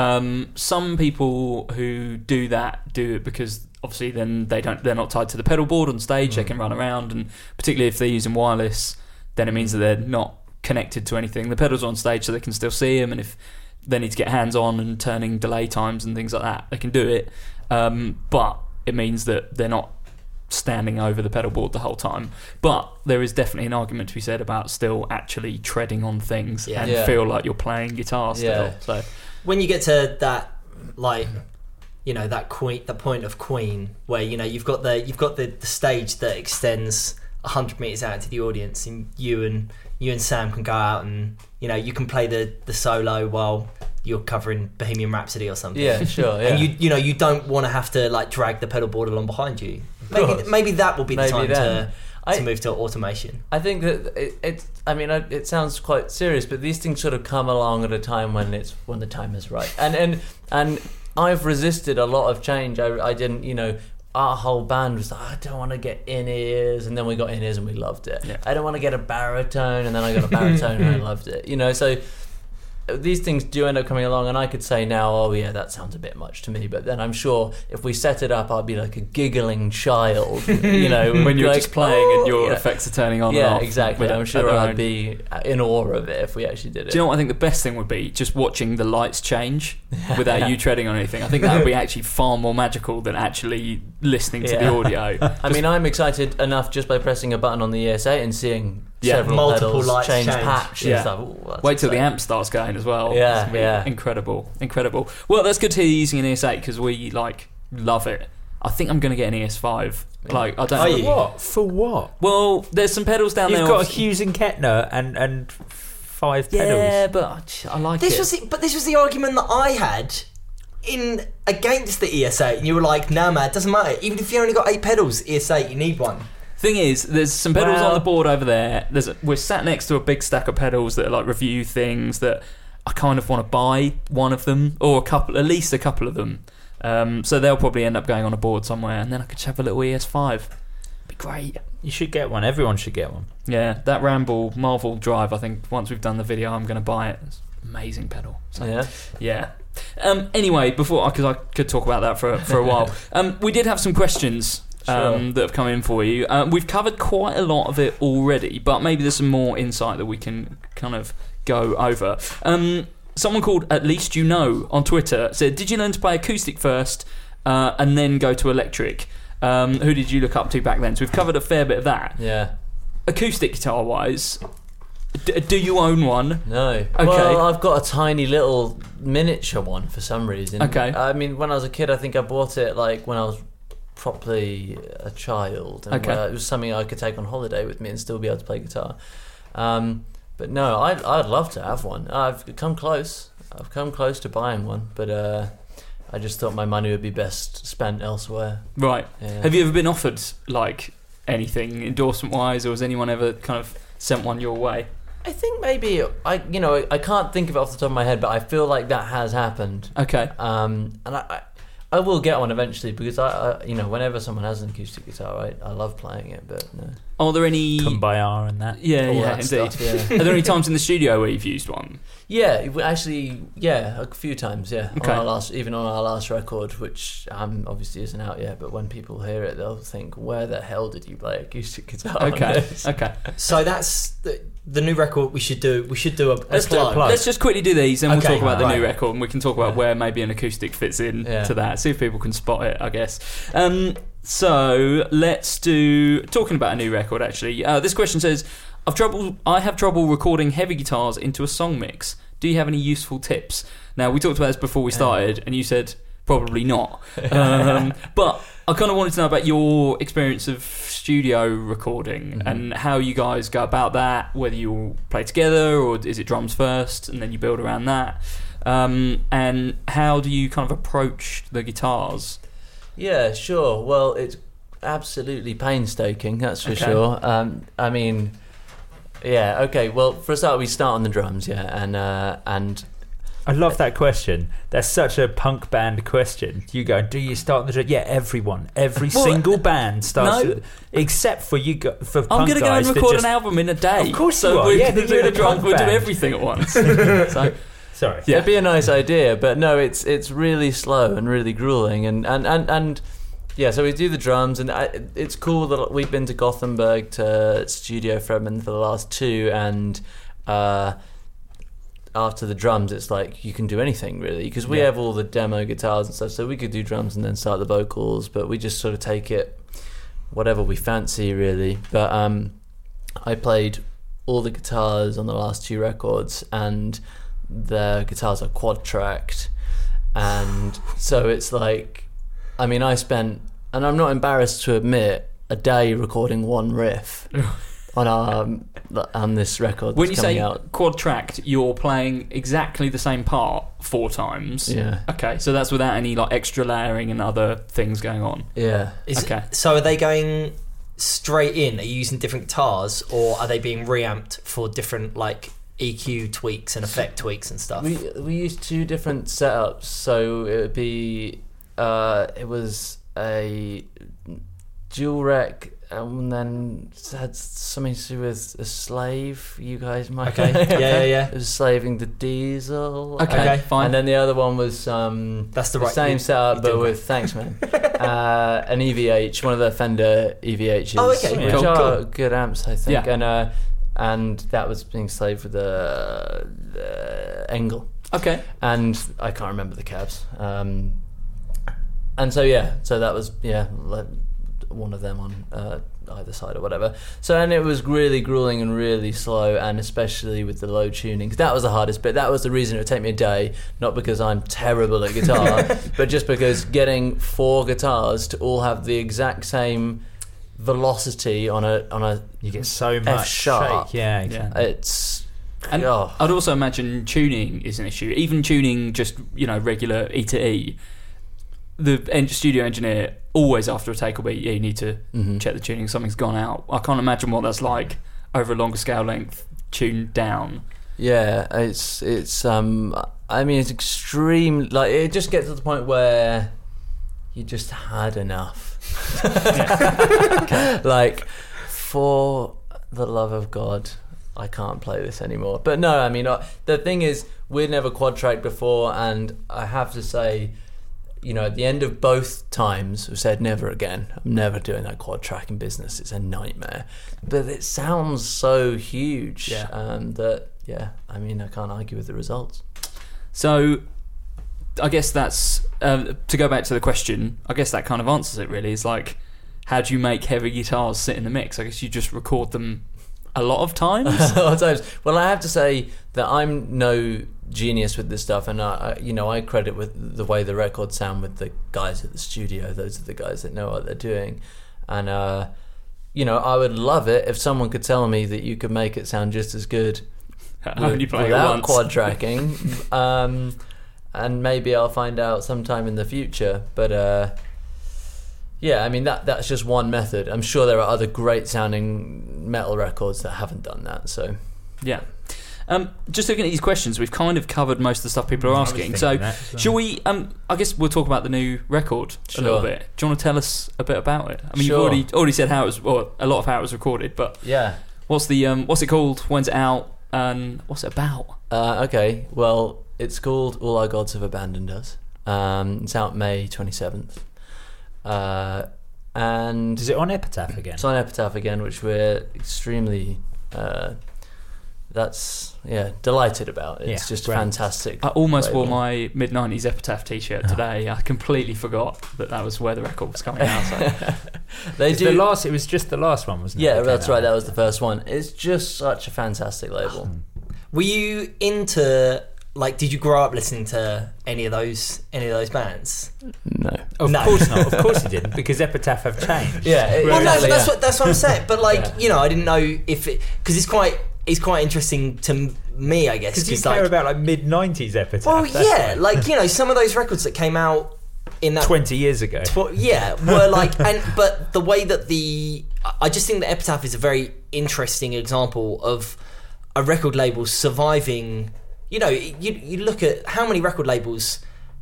Some people who do it because obviously then they're not tied to the pedal board on stage. They can run around, and particularly if they're using wireless, then it means that they're not connected to anything. The pedals are on stage, so they can still see them, and if they need to get hands on and turning delay times and things like that, they can do it. But it means that they're not standing over the pedal board the whole time. But there is definitely an argument to be said about still actually treading on things and feel like you're playing guitar still. So when you get to that, like, that point of Queen, where you've got the stage that extends 100 meters out into the audience, and you and Sam can go out and you can play the solo while you're covering Bohemian Rhapsody or something. Yeah, sure. Yeah. And you don't want to have to like drag the pedal board along behind you. Maybe that will be the time to move to automation. I think that it sounds quite serious, but these things sort of come along at a time when the time is right. And I've resisted a lot of change. I didn't, our whole band was like, I don't want to get in-ears, and then we got in-ears and we loved it. Yeah. I don't want to get a baritone, and then I got a baritone and I loved it. So these things do end up coming along, and I could say now, oh yeah, that sounds a bit much to me, but then I'm sure if we set it up, I'd be like a giggling child, when you're just playing and your effects are turning on and off. Yeah, exactly. I'm sure I'd be in awe of it if we actually did it. Do you know what I think the best thing would be? Just watching the lights change without you treading on anything. I think that would be actually far more magical than actually listening to the audio. I mean, I'm excited enough just by pressing a button on the ES8 and seeing several multiple pedals lights change. patch and stuff. Ooh, wait till the amp starts going as well. Yeah. Incredible. Well, that's good to hear you using an ES8 because we love it. I think I'm going to get an ES5. I don't know. What? For what? Well, there's some pedals down there. You've got a Hughes and Kettner and 5 pedals. Yeah, but I like This it. was the argument that I had in against the ES8, and you were like, "Nah, man, it doesn't matter. Even if you only got 8 pedals, ES8, you need one." Thing is, there's some pedals Well- on the board over there. We're sat next to a big stack of pedals that are like review things that I kind of want to buy one of them or at least a couple of them. So they'll probably end up going on a board somewhere, and then I could have a little ES5. Be great. You should get one. Everyone should get one. Yeah, that Ramble Marvel Drive. I think once we've done the video, I'm going to buy it. It's an amazing pedal. So, yeah. Anyway, because I could talk about that for a while. We did have some questions that have come in for you. We've covered quite a lot of it already, but maybe there's some more insight that we can kind of go over. Someone called At Least You Know on Twitter said, did you learn to play acoustic first and then go to electric? Who did you look up to back then? So we've covered a fair bit of that. Yeah. Acoustic guitar wise, do you own one? No. Okay. Well, I've got a tiny little miniature one for some reason. Okay. I mean, when I was a kid, I think I bought it like when I was properly a child. And Okay. it was something I could take on holiday with me and still be able to play guitar. But no, I'd love to have one. I've come close. I've come close to buying one, but I just thought my money would be best spent elsewhere. Right. Yeah. Have you ever been offered like anything endorsement wise, or has anyone ever kind of sent one your way? I think maybe I can't think of it off the top of my head, but I feel like that has happened. Okay. And I will get one eventually because I whenever someone has an acoustic guitar, I love playing it. But no. Are there any? Kumbaya and that. Yeah, All yeah, that indeed. stuff, yeah. Are there any times in the studio where you've used one? Yeah, actually, a few times, yeah. Okay. On our last record, which obviously isn't out yet, but when people hear it, they'll think, "Where the hell did you play acoustic guitar?" on Okay, this?" okay. So that's the new record. We should do a Let's do a plug. plug. Let's just quickly do these, and we'll Okay, talk about the right. new record, and we can talk about where maybe an acoustic fits in Yeah. to that. See if people can spot it, I guess. So let's do talking about a new record. Actually, this question says, I have trouble recording heavy guitars into a song mix. Do you have any useful tips? Now, we talked about this before we started, and you said probably not. But I kind of wanted to know about your experience of studio recording and how you guys go about that, whether you all play together or is it drums first and then you build around that, and how do you kind of approach the guitars? Yeah, sure. Well, it's absolutely painstaking, that's for Okay. sure. I mean, yeah, okay. Well, for a start, we start on the drums, and I love that question. That's such a punk band question. You go, do you start on the drum? Yeah, every single band starts, no. Except for you. For I'm punk going to go guys and that record just- an album in a day. Of course so you are. we're Yeah, going to you're do a the drums. punk We'll do band. everything at once. So, Sorry. yeah. it'd be a nice idea, but no, it's really slow and really grueling, and yeah. So we do the drums, and it's cool that we've been to Gothenburg to Studio Fredman for the last 2, and after the drums, it's like you can do anything really, because we have all the demo guitars and stuff, so we could do drums and then start the vocals, but we just sort of take it whatever we fancy really. But I played all the guitars on the last 2 records, and the guitars are quad tracked, and so it's like, I mean, I spent, and I'm not embarrassed to admit, a day recording one riff on this record that's When you coming say out. quad tracked, you're playing exactly the same part 4 times. Yeah. Okay, so that's without any like extra layering and other things going on. Yeah. Okay. So are they going straight in? Are you using different guitars, or are they being reamped for different like EQ tweaks and effect tweaks and stuff? We used 2 different setups, so it would be it was a dual rec, and then it had something to do with a slave. You guys might Okay. Yeah. It was slaving the diesel. Okay, fine. And then the other one was That's the right same setup, you but do with thanks, man. An EVH, one of the Fender EVHs. Oh, okay. Which Cool, are cool. good amps, I think. Yeah. And that was being slaved with the Engel. Okay. And I can't remember the cabs. And so that was like one of them on either side or whatever. So, and it was really grueling and really slow, and especially with the low tuning. That was the hardest bit. That was the reason it would take me a day, not because I'm terrible at guitar, but just because getting 4 guitars to all have the exact same velocity on a You get so F much sharp. shake. Yeah, exactly. And I'd also imagine tuning is an issue. Even tuning just, regular E to E, the studio engineer always after a take will be, you need to check the tuning, something's gone out. I can't imagine what that's like over a longer scale length, tuned down. Yeah, it's it's extreme. Like, it just gets to the point where you just had enough. Like, for the love of God, I can't play this anymore. But no, the thing is, we'd never quad tracked before, and I have to say, at the end of both times, we've said never again. I'm never doing that quad tracking business. It's a nightmare. But it sounds so huge that, I can't argue with the results. So, I guess that's, to go back to the question, I guess that kind of answers it really. It's like, how do you make heavy guitars sit in the mix? I guess you just record them a lot of times? A lot of times. Well, I have to say that I'm no genius with this stuff, and I credit with the way the records sound with the guys at the studio. Those are the guys that know what they're doing. And, I would love it if someone could tell me that you could make it sound just as good without quad tracking. And maybe I'll find out sometime in the future. But that's just one method. I'm sure there are other great sounding metal records that haven't done that. So yeah. Just looking at these questions, we've kind of covered most of the stuff people are asking. So shall we? I guess we'll talk about the new record a little bit. Do you want to tell us a bit about it? Sure. You've already said how it was, or a lot of how it was recorded, but yeah. What's it called? When's it out? And what's it about? Okay, well, it's called All Our Gods Have Abandoned Us. It's out May 27th. And is it on Epitaph again? It's on Epitaph again, which we're extremely delighted about. It's just fantastic. I almost wore my mid-90s Epitaph t-shirt today. I completely forgot that was where the record was coming out. So. It was just the last one, wasn't it? Yeah, that's right. That was the first one. It's just such a fantastic label. Were you into, did you grow up listening to any of those bands? No. Of course not. Of course you didn't, because Epitaph have changed. Yeah. That's what I'm saying. But I didn't know if it, because it's quite interesting to me, I guess. Because you care about mid-90s Epitaph. Well, yeah, some of those records that came out in that 20 years ago. Were but the way that I just think that Epitaph is a very interesting example of a record label surviving. You look at how many record labels,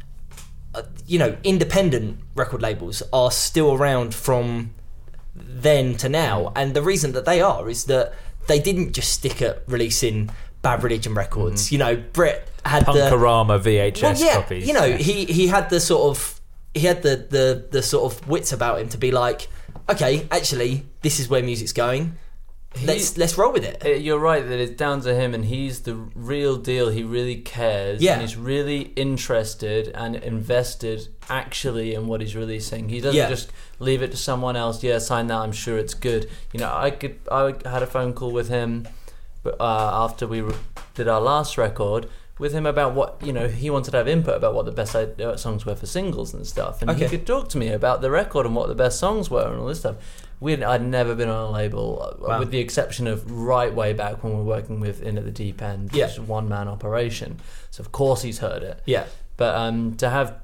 independent record labels are still around from then to now, and the reason that they are is that they didn't just stick at releasing Bad Religion records. Brett had Punkorama VHS copies. He had the sort of the sort of wits about him to be like, okay, actually, this is where music's going. Let's roll with it. You're right that it's down to him, and he's the real deal. He really cares, and he's really interested and invested actually in what he's releasing. He doesn't just leave it to someone else. Yeah, sign that. I'm sure it's good. I had a phone call with him, but after we did our last record with him about what he wanted to have input about what the best songs were for singles and stuff, and he could talk to me about the record and what the best songs were and all this stuff. I'd never been on a label, with the exception of right way back when we were working with In at the Deep End, which is a one-man operation. So of course he's heard it. Yeah. But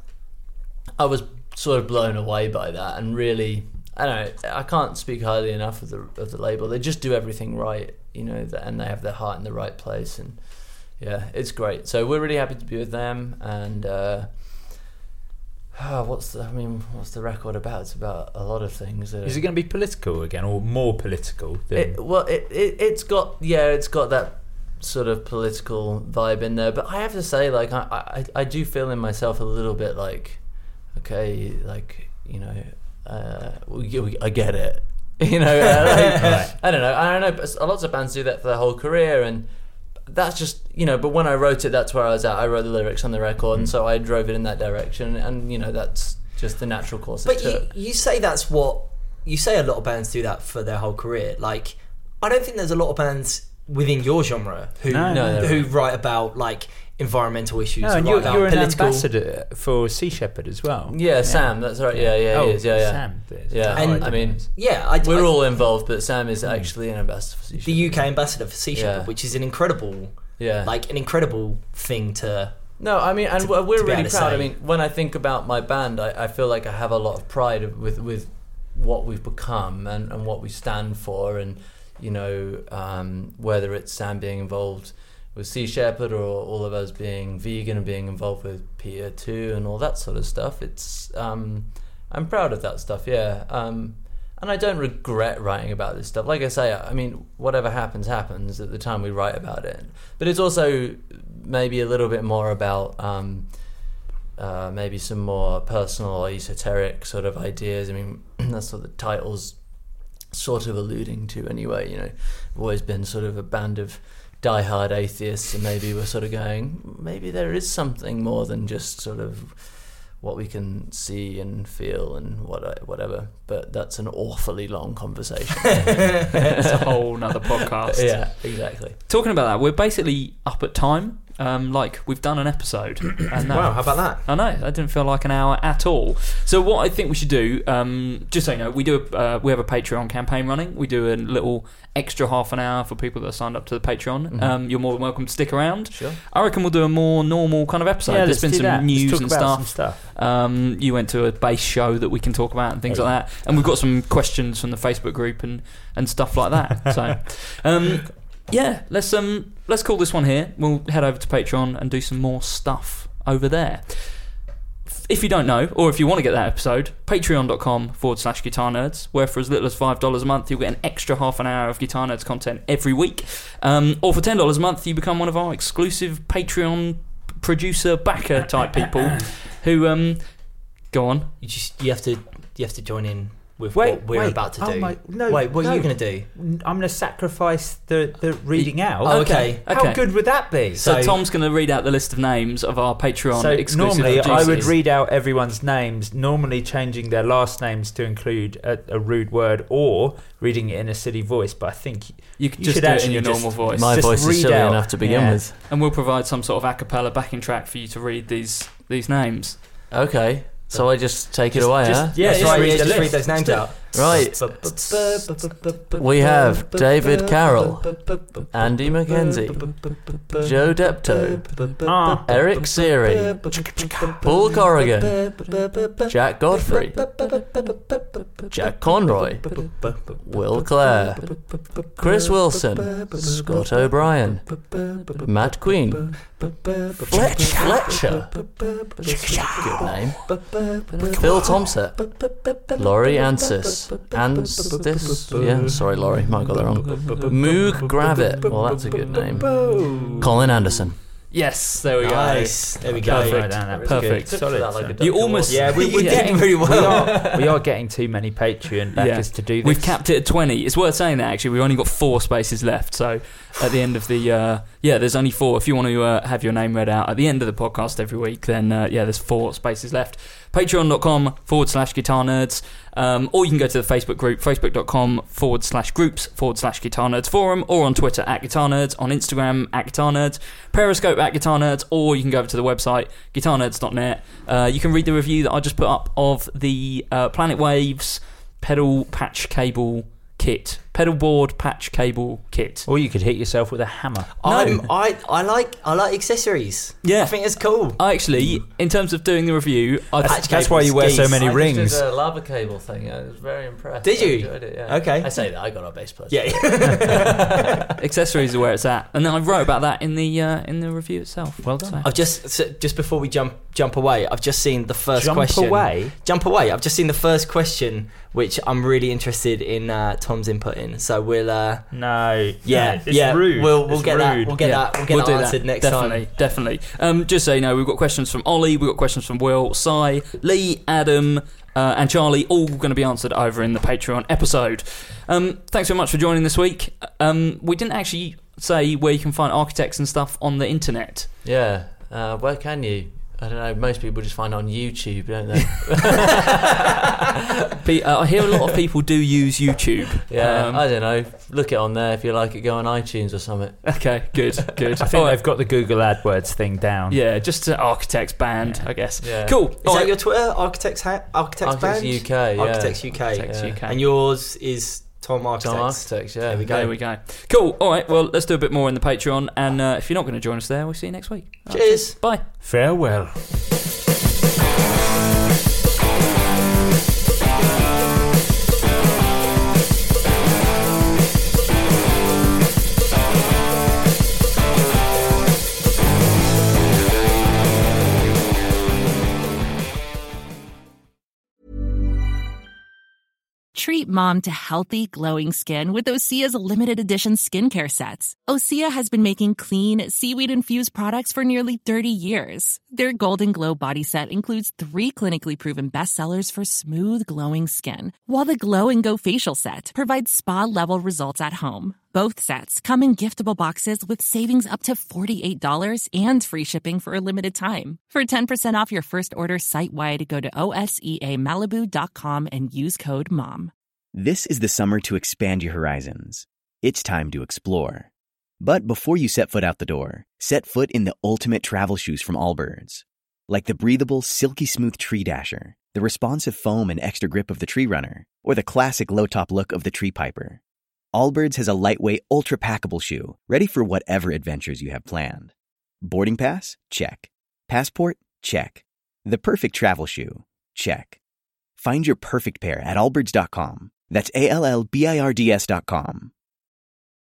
I was sort of blown away by that, and really, I don't know, I can't speak highly enough of the label. They just do everything right, and they have their heart in the right place, and yeah, it's great. So we're really happy to be with them, and what's the record about? It's about a lot of things. Is it going to be political again, or more political? It's got that sort of political vibe in there. But I have to say, I do feel in myself a little bit like, okay, I get it. I don't know. But lots of bands do that for their whole career, and that's just but when I wrote it, that's where I was at. I wrote the lyrics on the record, and so I drove it in that direction, and that's just the natural course it took. But you say that's what you say. A lot of bands do that for their whole career. I don't think there's a lot of bands within your genre who write about environmental issues. No, and you're an ambassador for Sea Shepherd as well. Yeah, Sam, that's right. Yeah, he is. Yeah. Sam is. Yeah, and we're all involved, but Sam is actually an ambassador for Sea Shepherd. The UK ambassador for Sea Shepherd, which is an incredible Yeah. Like an incredible thing to. No, I mean, and we're to be really able to proud. say. I mean, when I think about my band, I feel like I have a lot of pride with what we've become and what we stand for, and you know, whether it's Sam being involved with Sea Shepherd or all of us being vegan and being involved with Peter too and all that sort of stuff. It's I'm proud of that stuff, yeah. And I don't regret writing about this stuff. Like I say, I mean, whatever happens at the time we write about it. But it's also maybe a little bit more about maybe some more personal or esoteric sort of ideas. I mean, that's what the title's sort of alluding to anyway, you know. We've always been sort of a band of diehard atheists, and maybe we're sort of going, maybe there is something more than just sort of what we can see and feel and whatever. But that's an awfully long conversation. It's a whole nother podcast. Yeah, exactly. Talking about that, we're basically up at time. Like we've done an episode. And Wow, how about that? I know, that didn't feel like an hour at all. So what I think we should do, just so you know, we have a Patreon campaign running. We do a little extra half an hour for people that are signed up to the Patreon. Mm-hmm. You're more than welcome to stick around. Sure. I reckon we'll do a more normal kind of episode. Yeah, There's been some news and stuff. You went to a bass show that we can talk about and things like that. And we've got some questions from the Facebook group and stuff like that. So yeah, let's call this one here. We'll head over to Patreon and do some more stuff over there. If you don't know, or if you want to get that episode, patreon.com/Guitar Nerds, where for as little as $5 a month, you'll get an extra half an hour of Guitar Nerds content every week. Or for $10 a month, you become one of our exclusive Patreon producer backer type people who go on. You have to join in with what we're about to do. What are you going to do? I'm going to sacrifice the reading out. Oh, okay. How good would that be? So Tom's going to read out the list of names of our Patreon exclusive normally producers. I would read out everyone's names, normally changing their last names to include a rude word or reading it in a silly voice, but I think you should do it in your normal voice. My voice is silly enough to begin with. And we'll provide some sort of a cappella backing track for you to read these names. Okay. So I just take it away, huh? Yeah, That's right. Just read those names out. Right. We have David Carroll, Andy McKenzie, Joe Depto, Eric Seary, Paul Corrigan, Jack Godfrey, Jack Conroy, Will Clare, Chris Wilson, Scott O'Brien, Matt Queen, Fletcher, good name, Phil Thompson, Laurie Ansis, and this, yeah, sorry Laurie, might have got that wrong, Moog Gravit, well that's a good name, Colin Anderson. Yes, there we go. Nice. There we go. Perfect. Solid. You almost... Yeah, we're getting really well. We are getting too many Patreon backers to do this. We've capped it at 20. It's worth saying that, actually. We've only got 4 spaces left. So at the end of the... there's only 4. If you want to have your name read out at the end of the podcast every week, then there's 4 spaces left. Patreon.com/Guitar Nerds. Or you can go to the Facebook group, facebook.com/groups/Guitar Nerds forum, or on Twitter @Guitar Nerds, on Instagram @Guitar Nerds, Periscope @Guitar Nerds, or you can go over to the website guitarnerds.net. You can read the review that I just put up of the Planet Waves pedal patch cable kit, pedal board patch cable kit. Or you could hit yourself with a hammer. I like accessories. Yeah, I think it's cool. I actually, in terms of doing the review, that's why you wear so many rings. I just did a lava cable thing. I was very impressed. Did you? I enjoyed it, yeah. Okay. I say that I got our bass player. Yeah. accessories are where it's at, and then I wrote about that in the review itself. Well done. So. I've just before we jump away, I've just seen the first question. Jump away. I've just seen the first question, which I'm really interested in Tom's input in. So we'll it's rude. We'll get that. We'll get that answered next time. Definitely. Just so you know, we've got questions from Ollie, we've got questions from Will, Si, Lee, Adam, and Charlie, all going to be answered over in the Patreon episode. Thanks so much for joining this week. We didn't actually say where you can find architects and stuff on the internet. Yeah. Where can you? I don't know, most people just find it on YouTube, don't they? I hear a lot of people do use YouTube. Yeah, I don't know. Look it on there. If you like it, go on iTunes or something. Okay, good. I think they've got the Google AdWords thing down. Yeah, just Architects Band, I guess. Yeah. Cool. Is that your Twitter, Architects Band? Architects UK, yeah. Architects UK. Architects UK. And yours is Tom Architects. Yeah. There we go. Cool. All right. Well, let's do a bit more in the Patreon. And if you're not going to join us there, we'll see you next week. All right, Cheers. Bye. Farewell. Treat mom to healthy, glowing skin with Osea's limited edition skincare sets. Osea has been making clean, seaweed-infused products for nearly 30 years. Their Golden Glow body set includes 3 clinically proven bestsellers for smooth, glowing skin, while the Glow and Go facial set provides spa-level results at home. Both sets come in giftable boxes with savings up to $48 and free shipping for a limited time. For 10% off your first order site-wide, go to OSEAMalibu.com and use code MOM. This is the summer to expand your horizons. It's time to explore. But before you set foot out the door, set foot in the ultimate travel shoes from Allbirds. Like the breathable, silky smooth Tree Dasher, the responsive foam and extra grip of the Tree Runner, or the classic low-top look of the Tree Piper. Allbirds has a lightweight, ultra-packable shoe, ready for whatever adventures you have planned. Boarding pass? Check. Passport? Check. The perfect travel shoe? Check. Find your perfect pair at allbirds.com. That's ALLBIRDS.com.